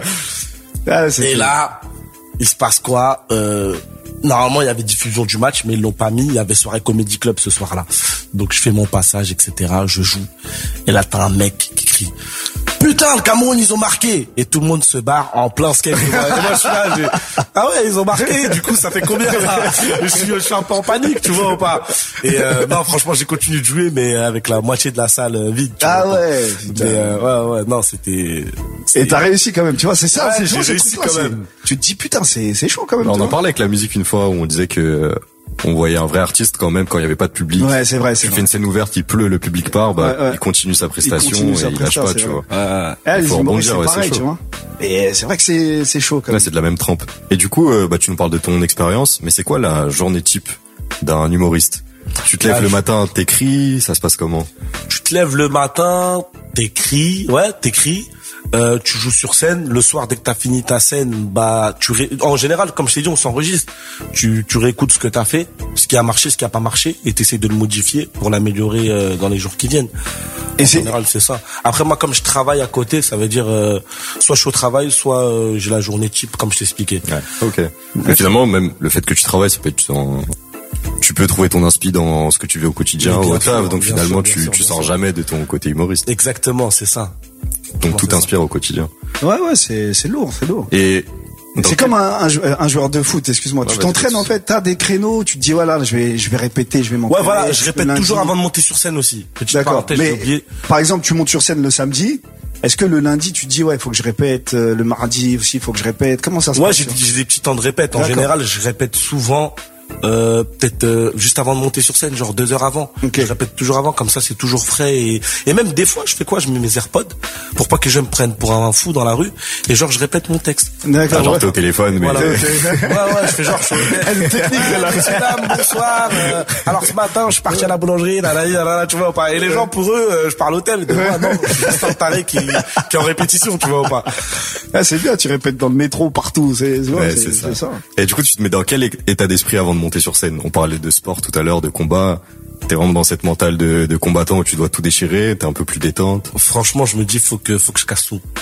Ah, c'est Et là, il se passe quoi? Euh, normalement, il y avait diffusion du match, mais ils l'ont pas mis. Il y avait soirée Comedy Club ce soir-là. Donc, je fais mon passage, et cetera. Je joue. Et là, t'as un mec qui crie « Putain, le Cameroun, ils ont marqué !» Et tout le monde se barre en plein skate. Et moi, je suis là, j'ai, ah ouais, ils ont marqué. Du coup, ça fait combien là? je, suis, je suis un peu en panique, tu vois ou pas? Et euh, non, franchement, j'ai continué de jouer, mais avec la moitié de la salle euh, vide. Tu Ah vois, ouais. mais, euh, ouais, ouais, non, c'était... Et t'as réussi quand même, tu vois, c'est ça. Ouais, c'est j'ai chaud, ce réussi truc-là, quand c'est- même. Tu te dis putain, c'est c'est chaud quand même. On tu en vois. parlait avec la musique une fois où on disait que euh, on voyait un vrai artiste quand même quand il y avait pas de public. Ouais, c'est vrai, c'est Tu vrai. fais une scène ouverte, il pleut, le public part, bah Ouais, ouais. il continue sa prestation continue sa et il lâche presta, pas, c'est tu vrai. vois. Euh, Ah, Il les faut humoristes, rebondir, ouais, c'est c'est pareil, chaud. tu vois. Et c'est vrai que c'est c'est chaud quand Ouais, même. c'est de la même trempe. Et du coup, euh, bah tu nous parles de ton expérience, mais c'est quoi la journée type d'un humoriste? Tu te lèves Ah, le je- matin, t'écris, ça se passe comment? Tu te lèves le matin, t'écris, ouais, t'écris. Euh, tu joues sur scène. Le soir, dès que t'as fini ta scène, bah, tu ré... en général, comme je t'ai dit, on s'enregistre. Tu, tu réécoutes ce que t'as fait, ce qui a marché, ce qui a pas marché, et t'essaies de le modifier pour l'améliorer euh, dans les jours qui viennent. Et en c'est- général, c'est ça. Après, moi, comme je travaille à côté, ça veut dire euh, soit je suis au travail, soit euh, j'ai la journée type, comme je t'expliquais. Ouais, ok. Mais finalement, même le fait que tu travailles, ça peut être en- tu peux trouver ton inspi dans ce que tu fais au quotidien Mais ou bien au taf, sûr, donc bien finalement sûr, bien tu, sûr, tu bien sors sûr. jamais de ton côté humoriste. Exactement, c'est ça. Donc tout c'est ça. t'inspire au quotidien. Ouais, ouais, c'est c'est lourd, c'est lourd. Et C'est comme un, un, jou- un joueur de foot, excuse-moi. Ouais, tu vas-y, t'entraînes vas-y. en fait, t'as des créneaux, tu te dis voilà, je vais je vais répéter, je vais m'entraîner. Ouais, voilà, je répète le toujours lundi. avant de monter sur scène aussi. Petite D'accord. parenthèse, j'ai Mais oublié. par exemple, tu montes sur scène le samedi. Est-ce que le lundi tu te dis ouais, il faut que je répète, euh, le mardi aussi, il faut que je répète. Comment ça se Ouais, passe j'ai ça j'ai des petits temps de répète. En D'accord. général, je répète souvent, euh, peut-être euh, juste avant de monter sur scène, genre deux heures avant. Ok. Je répète toujours avant, comme ça c'est toujours frais. Et, et même des fois, je fais quoi? Je mets mes AirPods pour pas que je me prenne pour un fou dans la rue. Et genre, je répète mon texte. D'accord. Ah, genre ouais. t'es au téléphone, mais Voilà. ouais, ouais, je fais genre, je suis au Elle est technique, là. Messieurs, dames, bonsoir. Euh, alors ce matin, je suis parti à la boulangerie, là, là, là, là, tu vois ou pas. Et les gens, pour eux, euh, je parle hôtel. De moi, non, je suis juste un taré qui, qui est en répétition, tu vois ou pas. Ah, c'est bien, tu répètes dans le métro partout, c'est ouais, Ouais, c'est c'est ça. c'est ça. Et du coup, tu te mets dans quel état d'esprit avant de monter sur scène? On parlait de sport tout à l'heure, de combat. T'es vraiment dans cette mentale de, de combattant où tu dois tout déchirer, t'es un peu plus détente. Franchement, je me dis, faut que, faut que je casse tout.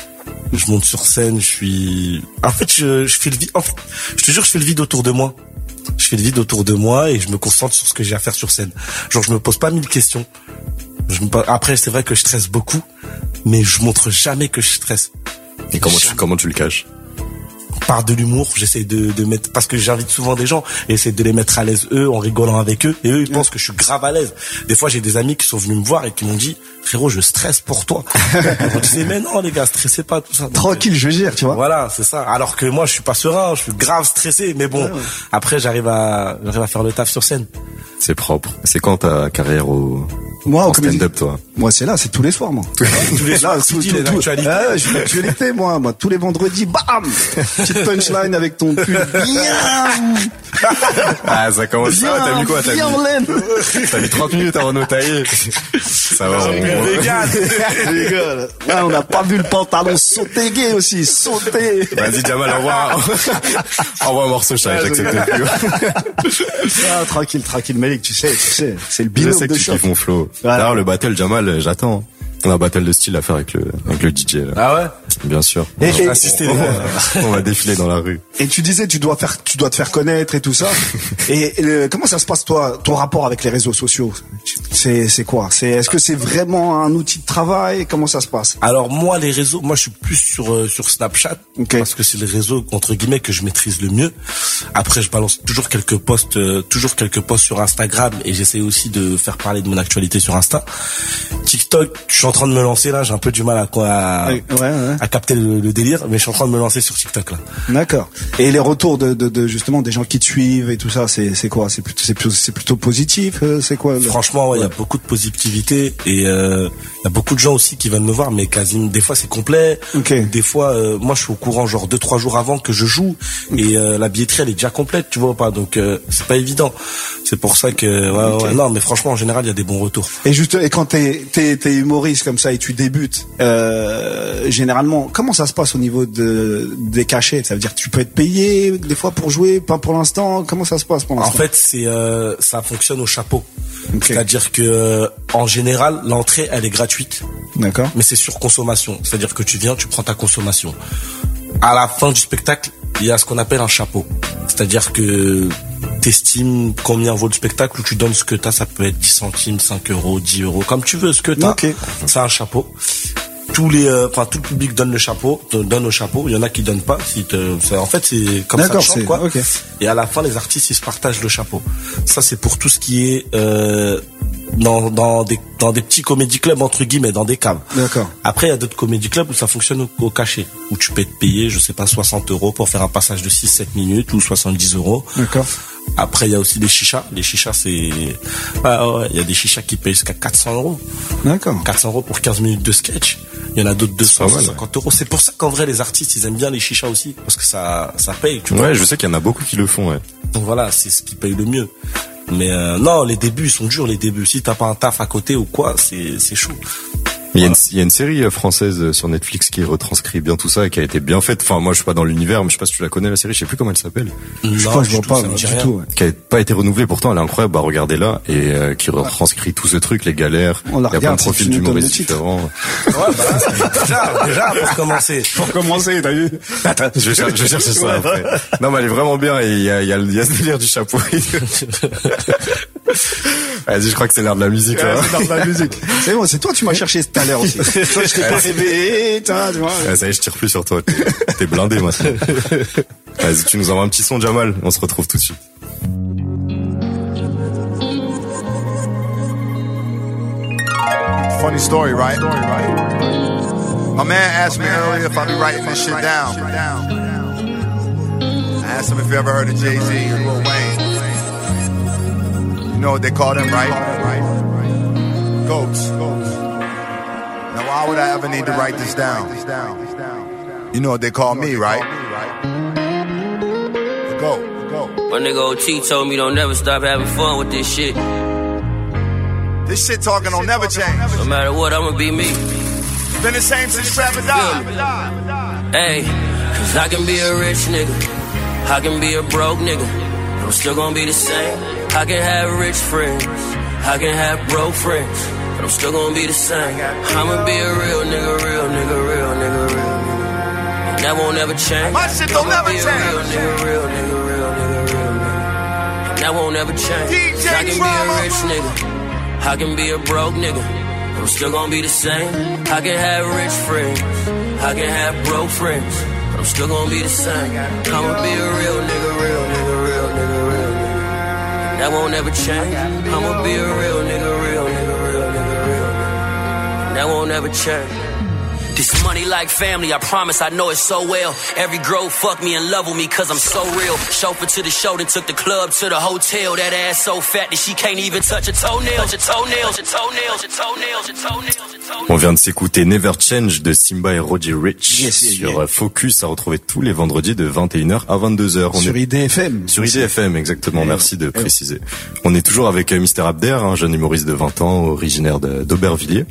Je monte sur scène, je suis... En fait, je, je fais le vide... En fait, je te jure, je fais le vide autour de moi. Je fais le vide autour de moi et je me concentre sur ce que j'ai à faire sur scène. Genre, je me pose pas mille questions. Je me... Après, c'est vrai que je stresse beaucoup, mais je montre jamais que je stresse. Et comment tu, comment tu le caches? Par de l'humour, j'essaie de, de mettre, parce que j'invite souvent des gens, et essayer de les mettre à l'aise eux, en rigolant avec eux, et eux, ils pensent que je suis grave à l'aise. Des fois, j'ai des amis qui sont venus me voir et qui m'ont dit, frérot, je stresse pour toi. Je disais, mais non, les gars, stressez pas, tout ça. Donc, tranquille, je veux dire, tu vois. Voilà, c'est ça. Alors que moi, je suis pas serein, je suis grave stressé, mais bon, ouais, ouais. Après, j'arrive à, j'arrive à faire le taf sur scène. C'est propre. C'est quand ta carrière au, moi, en stand-up, toi? Moi, c'est là, c'est tous les soirs, moi. Tous les soirs, tout, tout, tout, l'actualité. Ah, je suis l'actualité, moi, moi, tous les vendredis, bam! Petite punchline avec ton pull bien. Ah, ça commence bien, ça, t'as mis quoi? T'as mis, t'as mis trente minutes avant de nous tailler. Ça va, on, on... rigole. Là, on n'a pas vu le pantalon sauter gay aussi, sauter. Vas-y, Jamal, envoie, envoie un morceau, chat, j'accepte plus. Ah, tranquille, tranquille, Malik, tu sais, tu sais, c'est le binôme de choc. Je sais que tu kiffes mon flow. Voilà. D'ailleurs, le battle, Jamal, j'attends. On a un battle de style à faire avec le, avec le D J, là. Ah ouais? Bien sûr. Et, on, et, assister, on, on, on va défiler dans la rue. Et tu disais, tu dois faire, tu dois te faire connaître et tout ça. et, et le, comment ça se passe, toi, ton rapport avec les réseaux sociaux? C'est, c'est quoi? C'est, est-ce que c'est vraiment un outil de travail? Comment ça se passe? Alors, moi, les réseaux, moi, je suis plus sur, euh, sur Snapchat. Okay. Parce que c'est le réseau, entre guillemets, que je maîtrise le mieux. Après, je balance toujours quelques posts, euh, toujours quelques posts sur Instagram et j'essaie aussi de faire parler de mon actualité sur Insta. TikTok, je suis en train de me lancer là, j'ai un peu du mal à quoi, à, ouais, ouais. à capter le, le délire, mais je suis en train de me lancer sur TikTok là. D'accord. Et les retours de, de, de justement des gens qui te suivent et tout ça, c'est, c'est quoi? C'est plutôt, c'est plutôt, c'est plutôt positif, c'est quoi? Le... Franchement, ouais, il ouais. y a beaucoup de positivité et euh, il y a beaucoup de gens aussi qui viennent me voir, mais quasiment des fois c'est complet. Okay. Des fois, euh, moi je suis au courant genre deux trois jours avant que je joue okay. et euh, la billetterie elle est déjà complète, tu vois pas, donc euh, c'est pas évident. C'est pour ça que ouais, okay. ouais, non, mais franchement en général il y a des bons retours. Et juste, et quand t'es t'es, t'es humoriste comme ça et tu débutes, euh, généralement, comment ça se passe au niveau de des cachets? Ça veut dire que tu peux être payé des fois pour jouer, pas pour l'instant. Comment ça se passe pour l'instant? En fait, c'est euh, ça fonctionne au chapeau. Okay. C'est-à-dire que euh, en général, l'entrée elle est gratuite. D'accord. Mais c'est sur consommation. C'est-à-dire que tu viens, tu prends ta consommation. À la fin du spectacle, il y a ce qu'on appelle un chapeau. C'est-à-dire que t'estimes combien vaut le spectacle ou tu donnes ce que t'as. Ça peut être dix centimes, cinq euros, dix euros, comme tu veux, ce que t'as. Okay. C'est un chapeau. Tous les, enfin euh, tout le public donne le chapeau, donne au chapeau. Il y en a qui donnent pas. Si te, en fait, c'est comme D'accord, ça, chante, quoi. Okay. Et à la fin, les artistes ils se partagent le chapeau. Ça, c'est pour tout ce qui est euh, dans dans des dans des petits comédie clubs entre guillemets, dans des caves. D'accord. Après, il y a d'autres comédie clubs où ça fonctionne au, au cachet, où tu peux être payé, je sais pas, soixante euros pour faire un passage de six sept minutes ou soixante-dix euros. D'accord. Après, il y a aussi des chichas. Les chichas, c'est... Ah, ouais, il y a des chichas qui payent jusqu'à quatre cents euros. D'accord. quatre cents euros pour quinze minutes de sketch. Il y en a d'autres deux cent cinquante euros. C'est pour ça qu'en vrai, les artistes, ils aiment bien les chichas aussi. Parce que ça, ça paye, tu vois. Ouais, je sais qu'il y en a beaucoup qui le font, ouais. Donc voilà, c'est ce qui paye le mieux. Mais euh, non, les débuts, ils sont durs, les débuts. Si t'as pas un taf à côté ou quoi, c'est, c'est chaud. Il y, a une, il y a une série française sur Netflix qui retranscrit bien tout ça et qui a été bien faite. Enfin, moi, je suis pas dans l'univers, mais je sais pas si tu la connais, la série. Je sais plus comment elle s'appelle. Non, je crois que je vois pas, du tout. Ouais. Qui a pas été renouvelée, pourtant, elle est incroyable. Bah, regardez-la. Et euh, qui retranscrit tout ce truc, les galères. On la il y a regarde, plein de profils d'humoristes différents. Ouais, bah, déjà, déjà, pour commencer. Pour commencer, t'as vu? Attends, je vais chercher, je vais chercher ça après. Non, mais elle est vraiment bien et il y a, il y a, il y a ce délire du chapeau. Vas-y, je crois que c'est l'heure de la musique, là. Ouais, c'est l'heure de la musique. C'est bon, c'est toi, tu m'as cherché tout à l'heure aussi. Toi, je t'ai pas réveillé, tu vois. Ouais, ça y est, je tire plus sur toi. T'es blindé, maintenant. Vas-y, tu nous envoies un petit son, Jamal. On se retrouve tout de suite. Funny story, right? My man asked me earlier if I'd be writing this shit down. I asked him if he ever heard of Jay-Z and Lil Wayne. You know what they call them, right? Goats. Now, why would I ever need to write this down? You know what they call me, right? The goat. My nigga O T told me don't never stop having fun with this shit. This shit talking don't never change. No matter what, I'ma be me. Been the same since Trapper died. Hey, cause I can be a rich nigga, I can be a broke nigga, I'm still gonna be the same. I can have rich friends, I can have broke friends, but I'm still gonna be the same. I'ma be a real nigga, real nigga, real nigga, real nigga. that won't ever change. My shit don't never change. Real nigga, real nigga, real nigga, real nigga. And that won't ever change. D J I can Drama. be a rich nigga, I can be a broke nigga, but I'm still gonna be the same. I can have rich friends, I can have broke friends, but I'm still gonna be the same. I'ma be a real nigga, real nigga, real nigga, real nigga. And that won't ever change. I'ma be a real nigga, real nigga, real nigga, real nigga. And that won't ever change. This money like family, I promise I know it so well. Every girl fuck me and love with me cause I'm so real. Chauffeur to the show, then took the club to the hotel. That ass so fat that she can't even touch a toenail. Touch a toenail, touch a toenail, touch a toenail, touch a toenail. On vient de s'écouter Never Change de Simba et Roddy Ricch yes, yes, sur yes. Focus, à retrouver tous les vendredis de vingt et une heures à vingt-deux heures. On sur est... I D F M. Sur I D F M, exactement. Et Merci de préciser. On est toujours avec Mister Abder, un jeune humoriste de vingt ans, originaire de, d'Aubervilliers.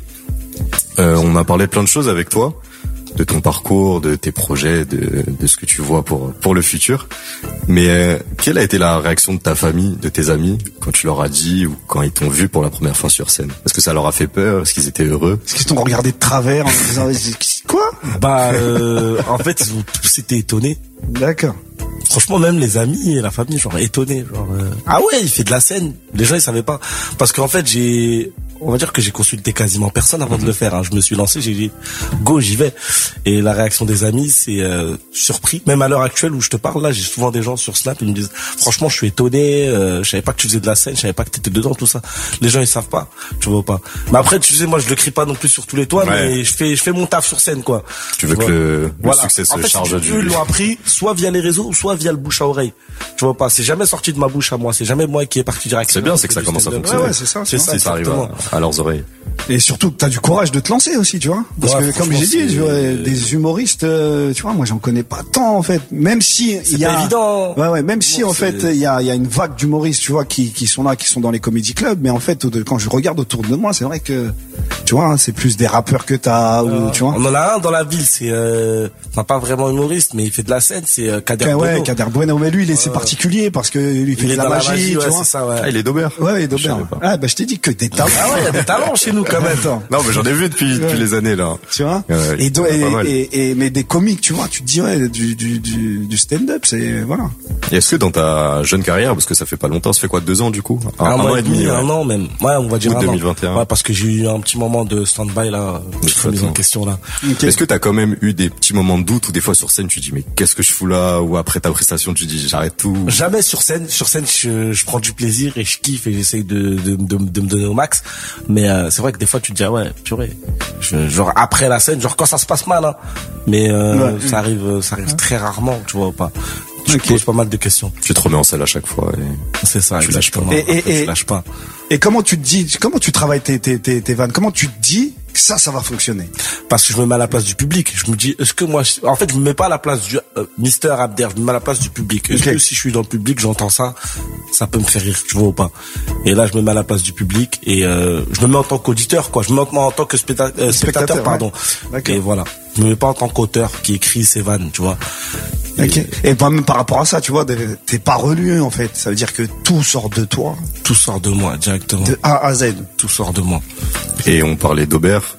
Euh, on a parlé de plein de choses avec toi, de ton parcours, de tes projets, de, de ce que tu vois pour pour le futur. Mais euh, quelle a été la réaction de ta famille, de tes amis, quand tu leur as dit ou quand ils t'ont vu pour la première fois sur scène? Est-ce que ça leur a fait peur? Est-ce qu'ils étaient heureux? Est-ce qu'ils t'ont regardé de travers en disant quoi? Bah, euh, en fait, ils ont tous été étonnés. D'accord. Franchement, même les amis et la famille, genre étonnés, genre euh, ah ouais, il fait de la scène. Les gens ils savaient pas, parce qu'en fait j'ai, on va dire que j'ai consulté quasiment personne avant de le faire. Hein. Je me suis lancé, j'ai dit go, j'y vais. Et la réaction des amis, c'est euh, surpris. Même à l'heure actuelle où je te parle là, j'ai souvent des gens sur Snap, ils me disent franchement, je suis étonné, euh, je savais pas que tu faisais de la scène, je savais pas que t'étais dedans, tout ça. Les gens ils savent pas, tu vois pas. Mais après, tu sais, moi je le crie pas non plus sur tous les toits, ouais. Mais je fais, je fais mon taf sur scène quoi. Tu veux tu que le, le voilà. succès se en fait, charge si du. Ils l'ont appris, soit via les réseaux, soit via le bouche à oreille. Tu vois pas, c'est jamais sorti de ma bouche à moi, c'est jamais moi qui est parti direct. C'est bien, c'est que ça commence à fonctionner. Ouais, ouais, c'est ça, c'est ça, ça arrive à, à leurs oreilles. Et surtout, t'as du courage de te lancer aussi, tu vois. Parce ouais, que comme j'ai dit, tu vois, des humoristes, euh, tu vois, moi j'en connais pas tant en fait. Même si il y a, évident. Ouais, ouais, même si en fait il y a, il y a une vague d'humoristes, tu vois, qui, qui sont là, qui sont dans les comedy clubs. Mais en fait, quand je regarde autour de moi, c'est vrai que, tu vois, c'est plus des rappeurs que t'as, euh, ou tu vois. On en a un dans la ville, c'est, euh, enfin pas vraiment humoriste, mais il fait de la scène, c'est euh, Kader Bueno. Ouais, Kader Bueno, mais lui, il est, c'est particulier parce que lui il fait il de la magie, magie, tu ouais, vois. Ça, ouais. Ah, il est d'Aubert. Ouais, il est d'Aubert. Ah, bah je t'ai dit que des talents. Ah ouais, il y a des talents chez nous quand même. Non, mais j'en ai vu depuis, depuis les années, là. Tu vois? Ouais, et, do, et, et, et, mais des comiques, tu vois, tu te dis, ouais, du, du, du, du stand-up, c'est, voilà. Et est-ce que dans ta jeune carrière, parce que ça fait pas longtemps, ça fait quoi, deux ans, du coup? Un, un, un an et demi, ouais. Un an même. Ouais, on va dire un deux mille vingt et un. An. Ouais, parce que j'ai eu un petit moment de stand-by, là, mise en question, là. Okay. Est-ce que t'as quand même eu des petits moments de doute ou des fois sur scène, tu te dis, mais qu'est-ce que je fous là? Ou après ta prestation, tu te dis, j'arrête tout? Jamais sur scène. Sur scène, je, je prends du plaisir et je kiffe et j'essaye de, de, de, de me donner au max. Mais, euh, c'est vrai que des fois, tu te dis, ah ouais, purée. Je, genre, après la scène, genre quand ça se passe mal, hein. Mais, euh, ouais. ça arrive, ça arrive très rarement, tu vois, ou pas. Tu okay. poses pas mal de questions. Tu te remets en selle à chaque fois. Et c'est ça, tu lâches pas. Et, et, et, tu lâches pas. Et comment tu te dis, comment tu travailles tes, tes, tes, tes vannes? Comment tu te dis que ça, ça va fonctionner? Parce que je me mets à la place du public. Je me dis, est-ce que moi, je... en fait, je me mets pas à la place du euh, Mister Abder. Je me mets à la place du public. Est-ce okay. que si je suis dans le public, j'entends ça, ça peut me faire rire, tu vois ou pas? Et là, je me mets à la place du public et euh, je me mets en tant qu'auditeur, quoi. Je me mets en tant que specta... euh, spectateur, spectateur, pardon. Ouais. Et voilà. Je me mets pas en tant qu'auteur qui écrit ses vannes, tu vois. Okay. Et même par rapport à ça, tu vois, t'es pas relu en fait. Ça veut dire que tout sort de toi. Tout sort de moi directement. De A à Z. Tout sort de moi. Et on parlait d'Aubert,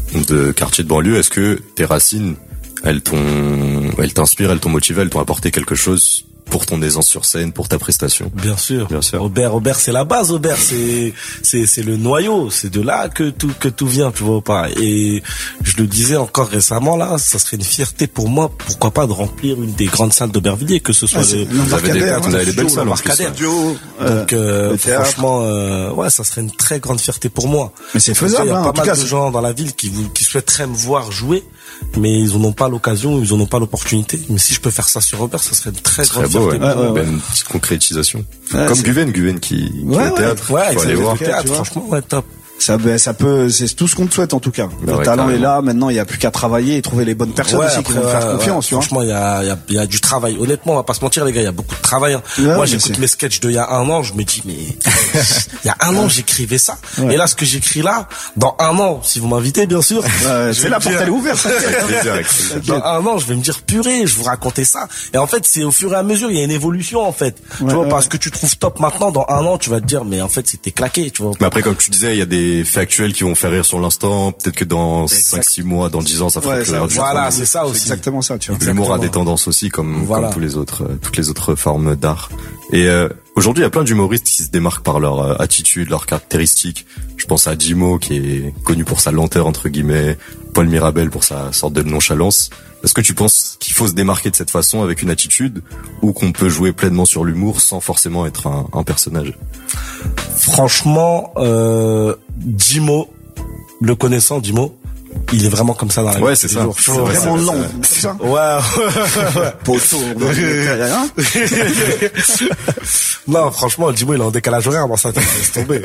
de quartier de banlieue. Est-ce que tes racines, elles t'ont, elles t'inspirent, elles t'ont motivé, elles t'ont apporté quelque chose pour ton aisance sur scène, pour ta prestation? Bien sûr. Bien sûr. Aubert, Aubert, c'est la base, Aubert, c'est, c'est, c'est le noyau. C'est de là que tout, que tout vient, tu vois pas. Et je le disais encore récemment, là, ça serait une fierté pour moi, pourquoi pas de remplir une des grandes salles d'Aubervilliers, que ce soit ah, le, vous avez des, vous avez des belles salles, l'Embarcadère. Donc, euh, franchement, euh, ouais, ça serait une très grande fierté pour moi. Mais c'est faisable, il y a hein, pas mal de gens dans la ville qui vous, qui souhaiteraient me voir jouer, mais ils n'en ont pas l'occasion, ils n'en ont pas l'opportunité. Mais si je peux faire ça sur Aubert, ça serait une très grande fierté. Ouais, ouais, ouais. Ben, une petite concrétisation. Ouais, comme Guven, Guven qui, qui ouais, est au théâtre. Ouais, faut aller voir. Théâtre, franchement, ouais, top. Ça, ben, ça peut, c'est tout ce qu'on te souhaite en tout cas. Ben le ouais, talent est là. Maintenant, il y a plus qu'à travailler et trouver les bonnes personnes ouais, aussi après, qui vont ouais, faire confiance. Ouais, franchement, il y a, il y a, il y a du travail. Honnêtement, on va pas se mentir, les gars, il y a beaucoup de travail. Hein. Ouais, moi, j'écoute mes sketchs d'il y a un an, je me dis, mais il y a un an, j'écrivais ça. Ouais. Et là, ce que j'écris là, dans un an, si vous m'invitez, bien sûr. Ouais, c'est la porte, elle est ouverte. Dans un an, je vais me dire, purée, je vous racontais ça. Et en fait, c'est au fur et à mesure, il y a une évolution en fait. Ouais, tu vois, ouais. Parce que tu trouves top maintenant, dans un an, tu vas te dire, mais en fait, c'était claqué, tu vois. Mais après, comme tu disais, il y a des, des faits actuels qui vont faire rire sur l'instant. Peut-être que dans cinq six mois, dans dix ans, ça fera Ouais, plus ça- rire du Voilà, tout. c'est ça aussi. C'est exactement ça, tu vois. L'humour a des tendances aussi, comme, Voilà. comme tous les autres, euh, toutes les autres formes d'art. Et euh, aujourd'hui, il y a plein d'humoristes qui se démarquent par leur euh, attitude, leurs caractéristiques. Je pense à Jimo, qui est connu pour sa lenteur, entre guillemets, Paul Mirabel pour sa sorte de nonchalance. Est-ce que tu penses qu'il faut se démarquer de cette façon avec une attitude, ou qu'on peut jouer pleinement sur l'humour sans forcément être un, un personnage? Franchement, euh, Jimo, le connaissant, Jimo, il est vraiment comme ça dans la vie. Ouais, c'est ça. C'est vraiment lent, c'est ça? Ouais, ouais, ouais. Poteau, hein? Non, franchement, Jimo, il est en décalage horaire dans sa tête. Laisse tomber.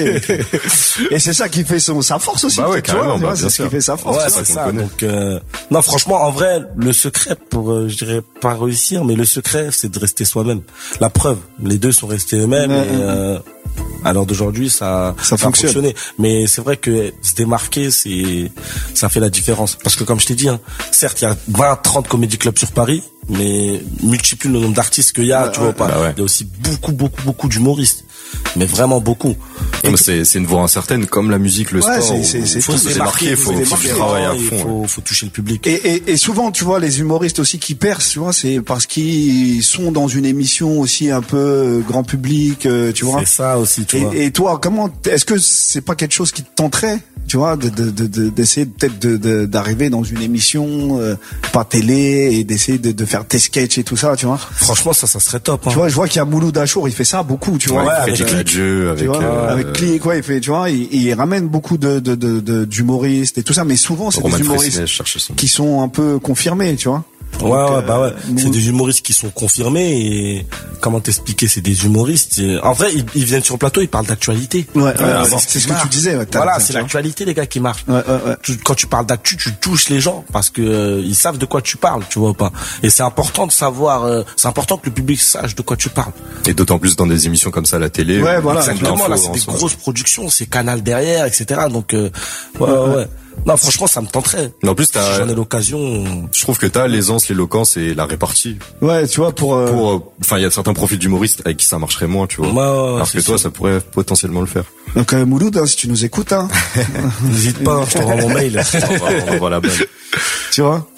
Ok. Et c'est ça qui fait son, sa force aussi. Bah ouais, tu vois, carrément, tu vois, bah, c'est bien ce sûr. qui fait sa force. Ouais, tu vois. c'est qu'on ça. connaît. Donc, euh, non, franchement, en vrai, le secret pour, euh, je dirais pas réussir, mais le secret, c'est de rester soi-même. La preuve, les deux sont restés eux-mêmes. Ouais, et, ouais. euh, à l'heure d'aujourd'hui, ça, Ça a fonctionne. fonctionné. Mais c'est vrai que se démarquer, c'est, ça fait la différence. Parce que comme je t'ai dit, hein, certes, il y a vingt, trente comédie clubs sur Paris, mais multiplie le nombre d'artistes qu'il y a, Ouais, tu ouais, vois pas. bah ouais. Il y a aussi beaucoup, beaucoup, beaucoup d'humoristes. Mais vraiment beaucoup. Non, mais c'est, c'est une voie incertaine, comme la musique, le Ouais, sport. c'est- c'est- où c'est il faut tout. se démarquer, il faut, se faut du démarquer. travail à Il fond. faut, faut toucher le public. Et, et, et souvent, tu vois, les humoristes aussi qui percent, tu vois, c'est parce qu'ils sont dans une émission aussi un peu euh, grand public, euh, tu vois. C'est ça aussi, tu vois. Et, et toi, comment, est-ce que c'est pas quelque chose qui te tenterait, tu vois, de, de, de, de- d'essayer peut-être de, de, d'arriver dans une émission, euh, pas télé, et d'essayer de, de faire tes sketchs et tout ça, tu vois. Franchement, ça, ça serait top. Hein. Tu vois, je vois qu'il y a Mouloud Achour, il fait ça beaucoup, tu vois. Ouais, avec, avec Click, Dieu, avec, tu vois, euh, avec Click, ouais, il fait, tu vois, il, il ramène beaucoup de, de, de, de- d'humoristes et tout ça, mais souvent c'est Roman des humoristes Fresnay, je cherchais son nom. qui sont un peu confirmés, tu vois. Ouais, Donc, ouais, euh, bah ouais. nous- C'est des humoristes qui sont confirmés et comment t'expliquer, c'est des humoristes. et- En vrai, ils, ils viennent sur le plateau, ils parlent d'actualité. Ouais, ouais, Euh, c'est- bon, c'est ce qui que tu marche. disais, ouais, t'as- Voilà, t'as- c'est tu vois. l'actualité, les gars, qui marche. Ouais, ouais, ouais. Tu- quand tu parles d'actu, tu touches les gens parce que euh, ils savent de quoi tu parles, tu vois ou pas. Et c'est important de savoir, euh, c'est important que le public sache de quoi tu parles. Et d'autant plus dans des émissions comme ça à la télé. Ouais, où voilà, Exactement, l'info là, c'est en des soi. grosses productions, c'est Canal derrière, et cetera. Donc, euh, ouais, ouais, ouais. Non, franchement, ça me tenterait. Mais en plus, Si t'as, j'en ai l'occasion. je trouve que t'as l'aisance, l'éloquence et la répartie. Ouais, tu vois, pour, euh, Pour, euh, enfin, il y a certains profils d'humoristes avec qui ça marcherait moins, tu vois. Ouais, ouais, ouais, Alors c'est que toi, sûr. ça pourrait potentiellement le faire. donc, euh, Mouloud, hein, si tu nous écoutes, hein, N'hésite pas, hein, je t'envoie mon mail. On va, on envoie la balle. tu vois.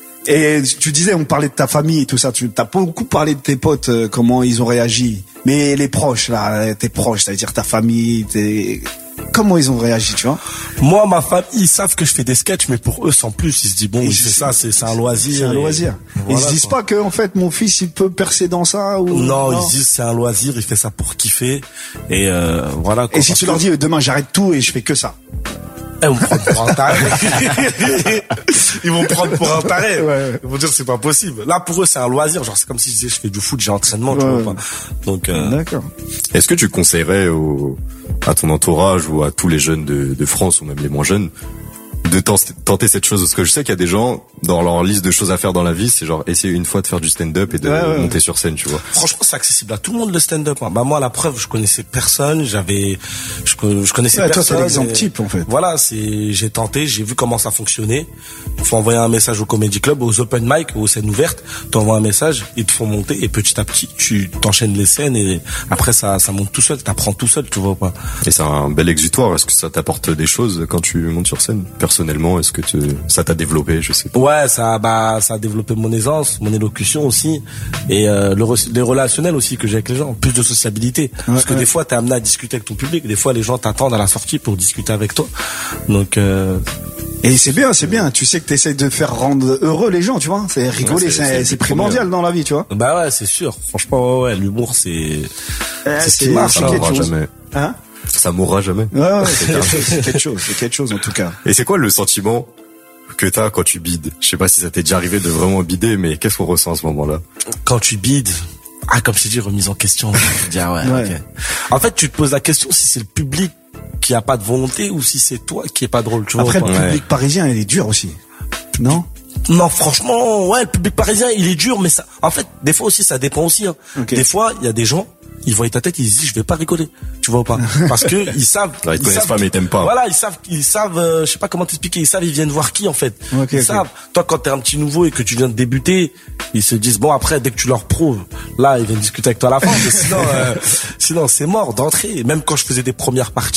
Et tu disais, on parlait de ta famille et tout ça. Tu t'as beaucoup parlé de tes potes, euh, comment ils ont réagi. Mais les proches, là, tes proches, c'est-à-dire ta famille, tes... comment ils ont réagi, tu vois? Moi, ma famille, ils savent que je fais des sketchs, mais pour eux, sans plus, ils se disent bon, Et il fait c'est- ça, c'est c'est un loisir. C'est un et- loisir. et Ils voilà, se disent quoi. pas que, en fait, mon fils, il peut percer dans ça ou Non, ils se disent c'est un loisir, il fait ça pour kiffer. Et euh, voilà. quoi, Et si parce tu que- leur dis, euh, demain, j'arrête tout et je fais que ça. Eh, ils vont me prendre pour un taré. Ils vont me prendre pour un taré. Ils vont dire c'est pas possible. Là, pour eux, c'est un loisir. Genre, c'est comme si je disais je fais du foot, j'ai entraînement, tu Ouais. vois pas. Donc, euh, D'accord. Est-ce que tu conseillerais au, à ton entourage ou à tous les jeunes de, de France ou même les moins jeunes de ten- tenter cette chose? Parce que je sais qu'il y a des gens, dans leur liste de choses à faire dans la vie, c'est genre essayer une fois de faire du stand-up et de Ouais, ouais. monter sur scène, tu vois. franchement, c'est accessible à tout le monde le stand-up. Hein. Bah moi, la preuve, je connaissais personne. J'avais, je, co- je connaissais Ouais, toi, personne. c'est l'exemple et- type, en fait. Voilà, c'est, j'ai tenté, j'ai vu comment ça fonctionnait. Il faut envoyer un message au Comedy Club, aux open mic, aux scènes ouvertes. Tu envoies un message, ils te font monter et petit à petit, tu t'enchaînes les scènes et après ça, ça monte tout seul. T'apprends tout seul, tu vois pas. Et c'est un bel exutoire. Est-ce que ça t'apporte des choses quand tu montes sur scène? Personnellement, est-ce que tu, ça t'a développé, je sais pas. Ouais, ça, bah, ça a développé mon aisance, mon élocution aussi, et euh, le, re- les relationnels aussi que j'ai avec les gens, plus de sociabilité. Parce que ouais. des fois, t'es amené à discuter avec ton public, des fois, les gens t'attendent à la sortie pour discuter avec toi. Donc, euh, Et c'est bien, c'est bien. Tu sais que t'essayes de faire rendre heureux les gens, tu vois. C'est rigoler, Ouais, c'est- c'est c'est c'est le premier, primordial dans la vie, tu vois. bah ouais, c'est sûr. Franchement, ouais, ouais, l'humour, c'est, c'est ce qui c'est- marche. c'est Ça hein. quelque mourra chose. jamais. Hein? Ça mourra jamais. Ouais, ouais, c'est quelque chose, c'est quelque chose, c'est quelque chose en tout cas. Et c'est quoi le sentiment que t'as quand tu bides? Je sais pas si ça t'est déjà arrivé de vraiment bider, mais qu'est-ce qu'on ressent à ce moment-là? Quand tu bides, ah, comme je t'ai dit, remise en question. Tu dis, ah ouais, Ouais. ok. En fait, tu te poses la question si c'est le public qui a pas de volonté ou si c'est toi qui est pas drôle, tu vois. Après, ou le pas. public parisien, il est dur aussi. Non? Non, franchement, ouais, le public parisien, il est dur, mais ça, en fait, des fois aussi, ça dépend aussi, hein. Ok. Des fois, il y a des gens, ils voient ta tête, ils se disent, je vais pas rigoler. Tu vois ou pas? Parce que, ils savent. Ouais, ils te connaissent savent- pas, mais ils t'aiment pas. Voilà, ils savent, ils savent, euh, je sais pas comment t'expliquer, ils savent, ils viennent voir qui, en fait. Ok, ils ok. savent. Toi, quand t'es un petit nouveau et que tu viens de débuter, ils se disent, bon, après, dès que tu leur prouves, là, ils viennent discuter avec toi à la fin, parce que sinon, euh, sinon, c'est mort d'entrée. Même quand je faisais des premières parties,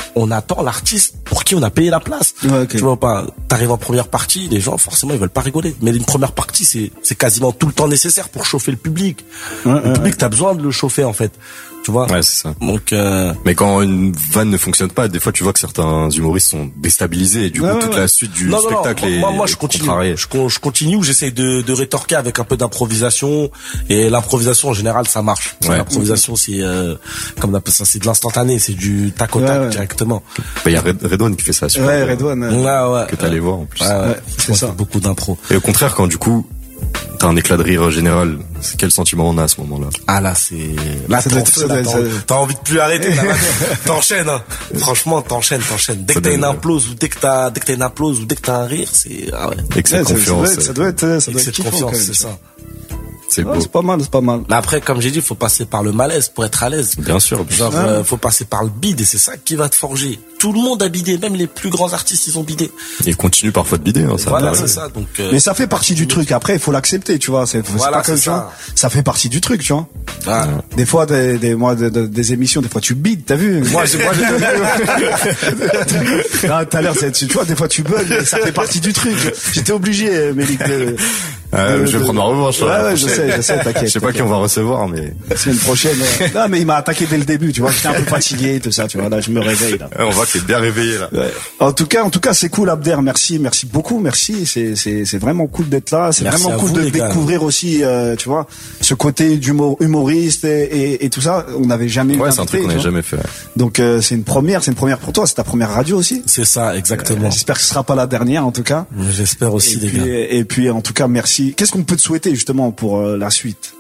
on attend l'artiste pour qui on a payé la place. Ouais, okay. Tu vois pas, t'arrives en première partie, les gens forcément ils veulent pas rigoler. Mais une première partie c'est c'est quasiment tout le temps nécessaire pour chauffer le public. Ouais, le ouais, public ouais. t'as besoin de le chauffer en fait. Tu vois. Ouais, c'est ça. Donc euh... mais quand une vanne ne fonctionne pas, des fois tu vois que certains humoristes sont déstabilisés et du ouais, coup ouais, toute ouais. la suite du non, spectacle non, non. est Moi, moi je continue. contrariée. Je, je continue où j'essaie de, de rétorquer avec un peu d'improvisation et l'improvisation en général ça marche. Ouais. L'improvisation c'est euh, comme on appelle ça, c'est de l'instantané, c'est du tac au tac ouais, ouais. directement. Il y a Red, Redone qui fait ça. Super Ouais, bien. Redone. Ouais, ouais. Que t'allais voir en plus. Ouais, ouais. Ouais, c'est ça. Beaucoup d'impro. Et au contraire, quand du coup t'as un éclat de rire général, c'est quel sentiment on a à ce moment-là? Ah là c'est là Ça t'as doit être- ça doit t'as être- envie- ça- t'as envie de plus arrêter là, là. T'enchaînes hein. Franchement t'enchaînes t'enchaînes dès Ça que t'as donne- une implose ou dès que t'as dès que t'as une implose ou dès que t'as un rire c'est ah ouais Excès de Ouais, ça- confiance. Ça doit être, ça doit être, ça Et doit c'est être de kiffant, confiance quand même. c'est ça. C'est Ouais, beau. c'est pas mal, c'est pas mal. Mais après comme j'ai dit faut passer par le malaise pour être à l'aise. Bien sûr. bien Genre sûr. euh, faut passer par le bide et c'est ça qui va te forger. Tout le monde a bidé, même les plus grands artistes ils ont bidé. Et continue parfois de bider. Hein, ça Voilà arrive. c'est ça donc. euh, Mais ça fait partie du truc. Après, il faut l'accepter, tu vois. C'est c'est Voilà, pas comme c'est tu ça. vois. Ça fait partie du truc, tu vois. ah. Des fois, des, des, moi, des, des- des émissions, des fois, tu bides, t'as vu? Moi, j'ai, moi, j'ai Ah, tout à l'heure, c'est- tu vois, des fois, tu bugs, mais ça fait partie du truc. J'étais obligé, Mélic, de, Euh, de- je vais de- prendre ma revanche. Ouais, la ouais, je prochaine. sais, je sais, t'inquiète. Je sais pas qui on va recevoir, mais La semaine prochaine. euh, Non, mais il m'a attaqué dès le début, tu vois. J'étais un peu fatigué, tout ça, tu vois. Là, je me réveille, là. Ouais, on voit que t'es bien réveillé là. Ouais. En tout cas, en tout cas, c'est cool, Abder. Merci, merci beaucoup, merci. C'est, c'est, c'est vraiment cool d'être là. C'est Merci vraiment à cool vous, de les gars. découvrir aussi, euh, tu vois, ce côté d'humour, humoriste et, et, et tout ça. On n'avait jamais. eu Ouais, c'est un d'invité, truc qu'on tu n'avait vois. jamais fait. ouais. Donc euh, c'est une première, c'est une première pour toi. C'est ta première radio aussi. C'est ça exactement. Euh, J'espère que ce sera pas la dernière, en tout cas. J'espère aussi Et les puis, gars. et puis, en tout cas, merci. Qu'est-ce qu'on peut te souhaiter justement pour euh, la suite?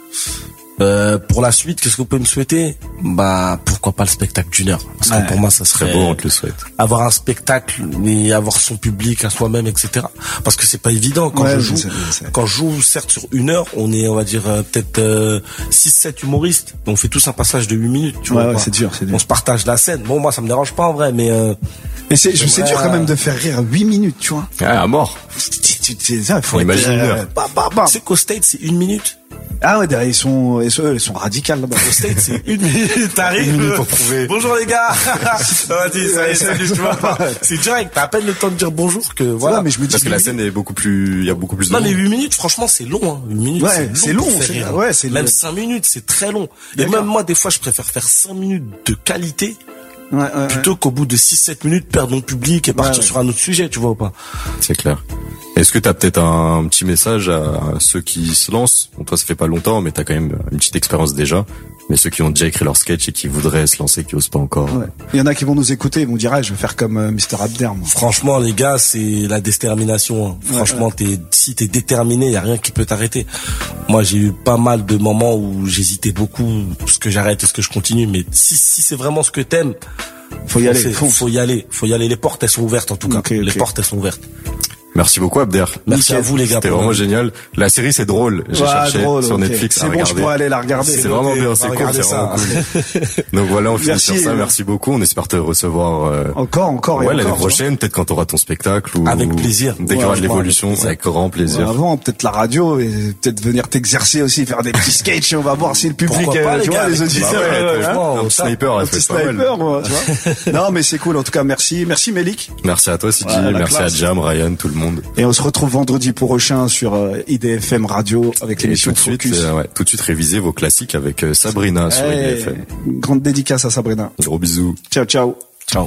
Euh, pour la suite, qu'est-ce qu'on peut me souhaiter? Bah, pourquoi pas le spectacle d'une heure? Parce Ouais. que pour moi, ça serait Très beau, on te le souhaite. avoir un spectacle et avoir son public à soi-même, et cetera. Parce que c'est pas évident quand Ouais, je je joue. sais, je sais. Quand je joue, certes, sur une heure, on est, on va dire, euh, peut-être euh, six sept humoristes. On fait tous un passage de huit minutes, tu Ouais, vois. ouais, quoi. c'est dur, c'est dur. On se partage la scène. Bon, moi, ça me dérange pas en vrai, mais euh, Et c'est, je- c'est Ouais. dur quand même de faire rire huit minutes, tu vois. Ouais, à mort. Tu- tu- tu- ça, il faut On être, imagine une heure. bah, bah, bah. tu sais qu'au States, c'est une minute. Ah ouais, derrière, ils sont, ils sont, ils sont radicaux là-bas. Au States, c'est une minute. T'arrives. Une minute pour trouver. Bonjour les gars. Vas-y, ça y est, salut, tu vois. C'est direct. T'as à peine le temps de dire bonjour que voilà. Ouais, mais je me dis Parce que la scène est beaucoup plus, il y a beaucoup plus de Non mais monde. huit minutes, franchement, c'est long. Hein. huit minutes, Ouais, c'est long, pour faire c'est- rire. ouais, c'est Même long. cinq minutes, c'est très long. Et D'accord. même moi, des fois, je préfère faire cinq minutes de qualité Ouais, ouais, plutôt qu'au bout de six sept minutes perdre mon public et partir ouais. sur un autre sujet, tu vois ou pas. C'est clair. Est-ce que t'as peut-être un petit message à ceux qui se lancent? Bon, toi, ça fait pas longtemps, mais t'as quand même une petite expérience déjà. Mais ceux qui ont déjà écrit leur sketch et qui voudraient se lancer, qui osent pas encore. ouais. Il y en a qui vont nous écouter, ils vont dire, ah, je vais faire comme euh, mister Abder, moi. Franchement, les gars, c'est la détermination. Hein. Franchement, t'es, si t'es déterminé, y a rien qui peut t'arrêter. Moi, j'ai eu pas mal de moments où j'hésitais beaucoup, est-ce que j'arrête, est-ce que je continue. Mais si, si c'est vraiment ce que t'aimes, Faut y aller, c'est- fonce. faut y aller, faut y aller. Les portes, elles sont ouvertes en tout cas. Ok, ok. Les portes, elles sont ouvertes. Merci beaucoup, Abder. Merci à vous, les gars. C'était pour- vraiment génial. La série, c'est drôle. J'ai Ouais, cherché drôle, sur ok. Netflix à C'est bon, je regarder. pourrais aller la regarder. C'est vraiment bien, on c'est va cool, regarder c'est ça. vraiment cool. Donc voilà, on finit Merci. sur ça. Merci beaucoup. On espère te recevoir euh, Encore, encore et ouais, l'année encore. prochaine, peut-être quand tu auras ton spectacle ou Avec plaisir. dès qu'il y Ouais, aura de franchement, l'évolution, avec plaisir. avec grand plaisir. Avant, peut-être la radio et peut-être venir t'exercer aussi, faire des petits sketchs et on va voir si le public, Pourquoi pas, euh, les tu gars, vois, les avec plaisir. auditeurs, Bah ouais, euh, hein. franchement, Un on petit tape. sniper, Un elle petit fait pas mal. sniper, moi, tu vois. Non, mais c'est cool. En tout cas, merci. Merci, Mélic. Merci à toi, Sidi. Ouais, la Merci classe. à Jam, Ryan, tout le monde. Et on se retrouve vendredi prochain sur euh, I D F M Radio avec Et l'émission tout de suite, Focus. euh, ouais, tout de suite réviser vos classiques avec euh, Sabrina sur I D F M. Hey, grande dédicace à Sabrina. Gros bisous. Ciao, ciao. Ciao.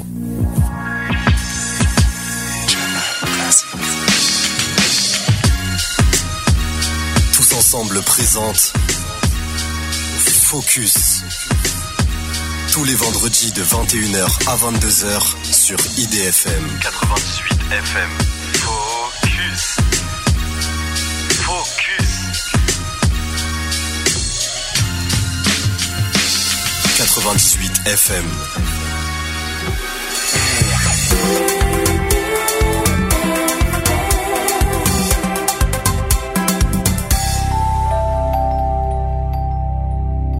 Tous ensemble présente Focus. Tous les vendredis de vingt et une heures à vingt-deux heures sur I D F M. quatre-vingt-huit F M. Focus. Focus. quatre-vingt-dix-huit F M.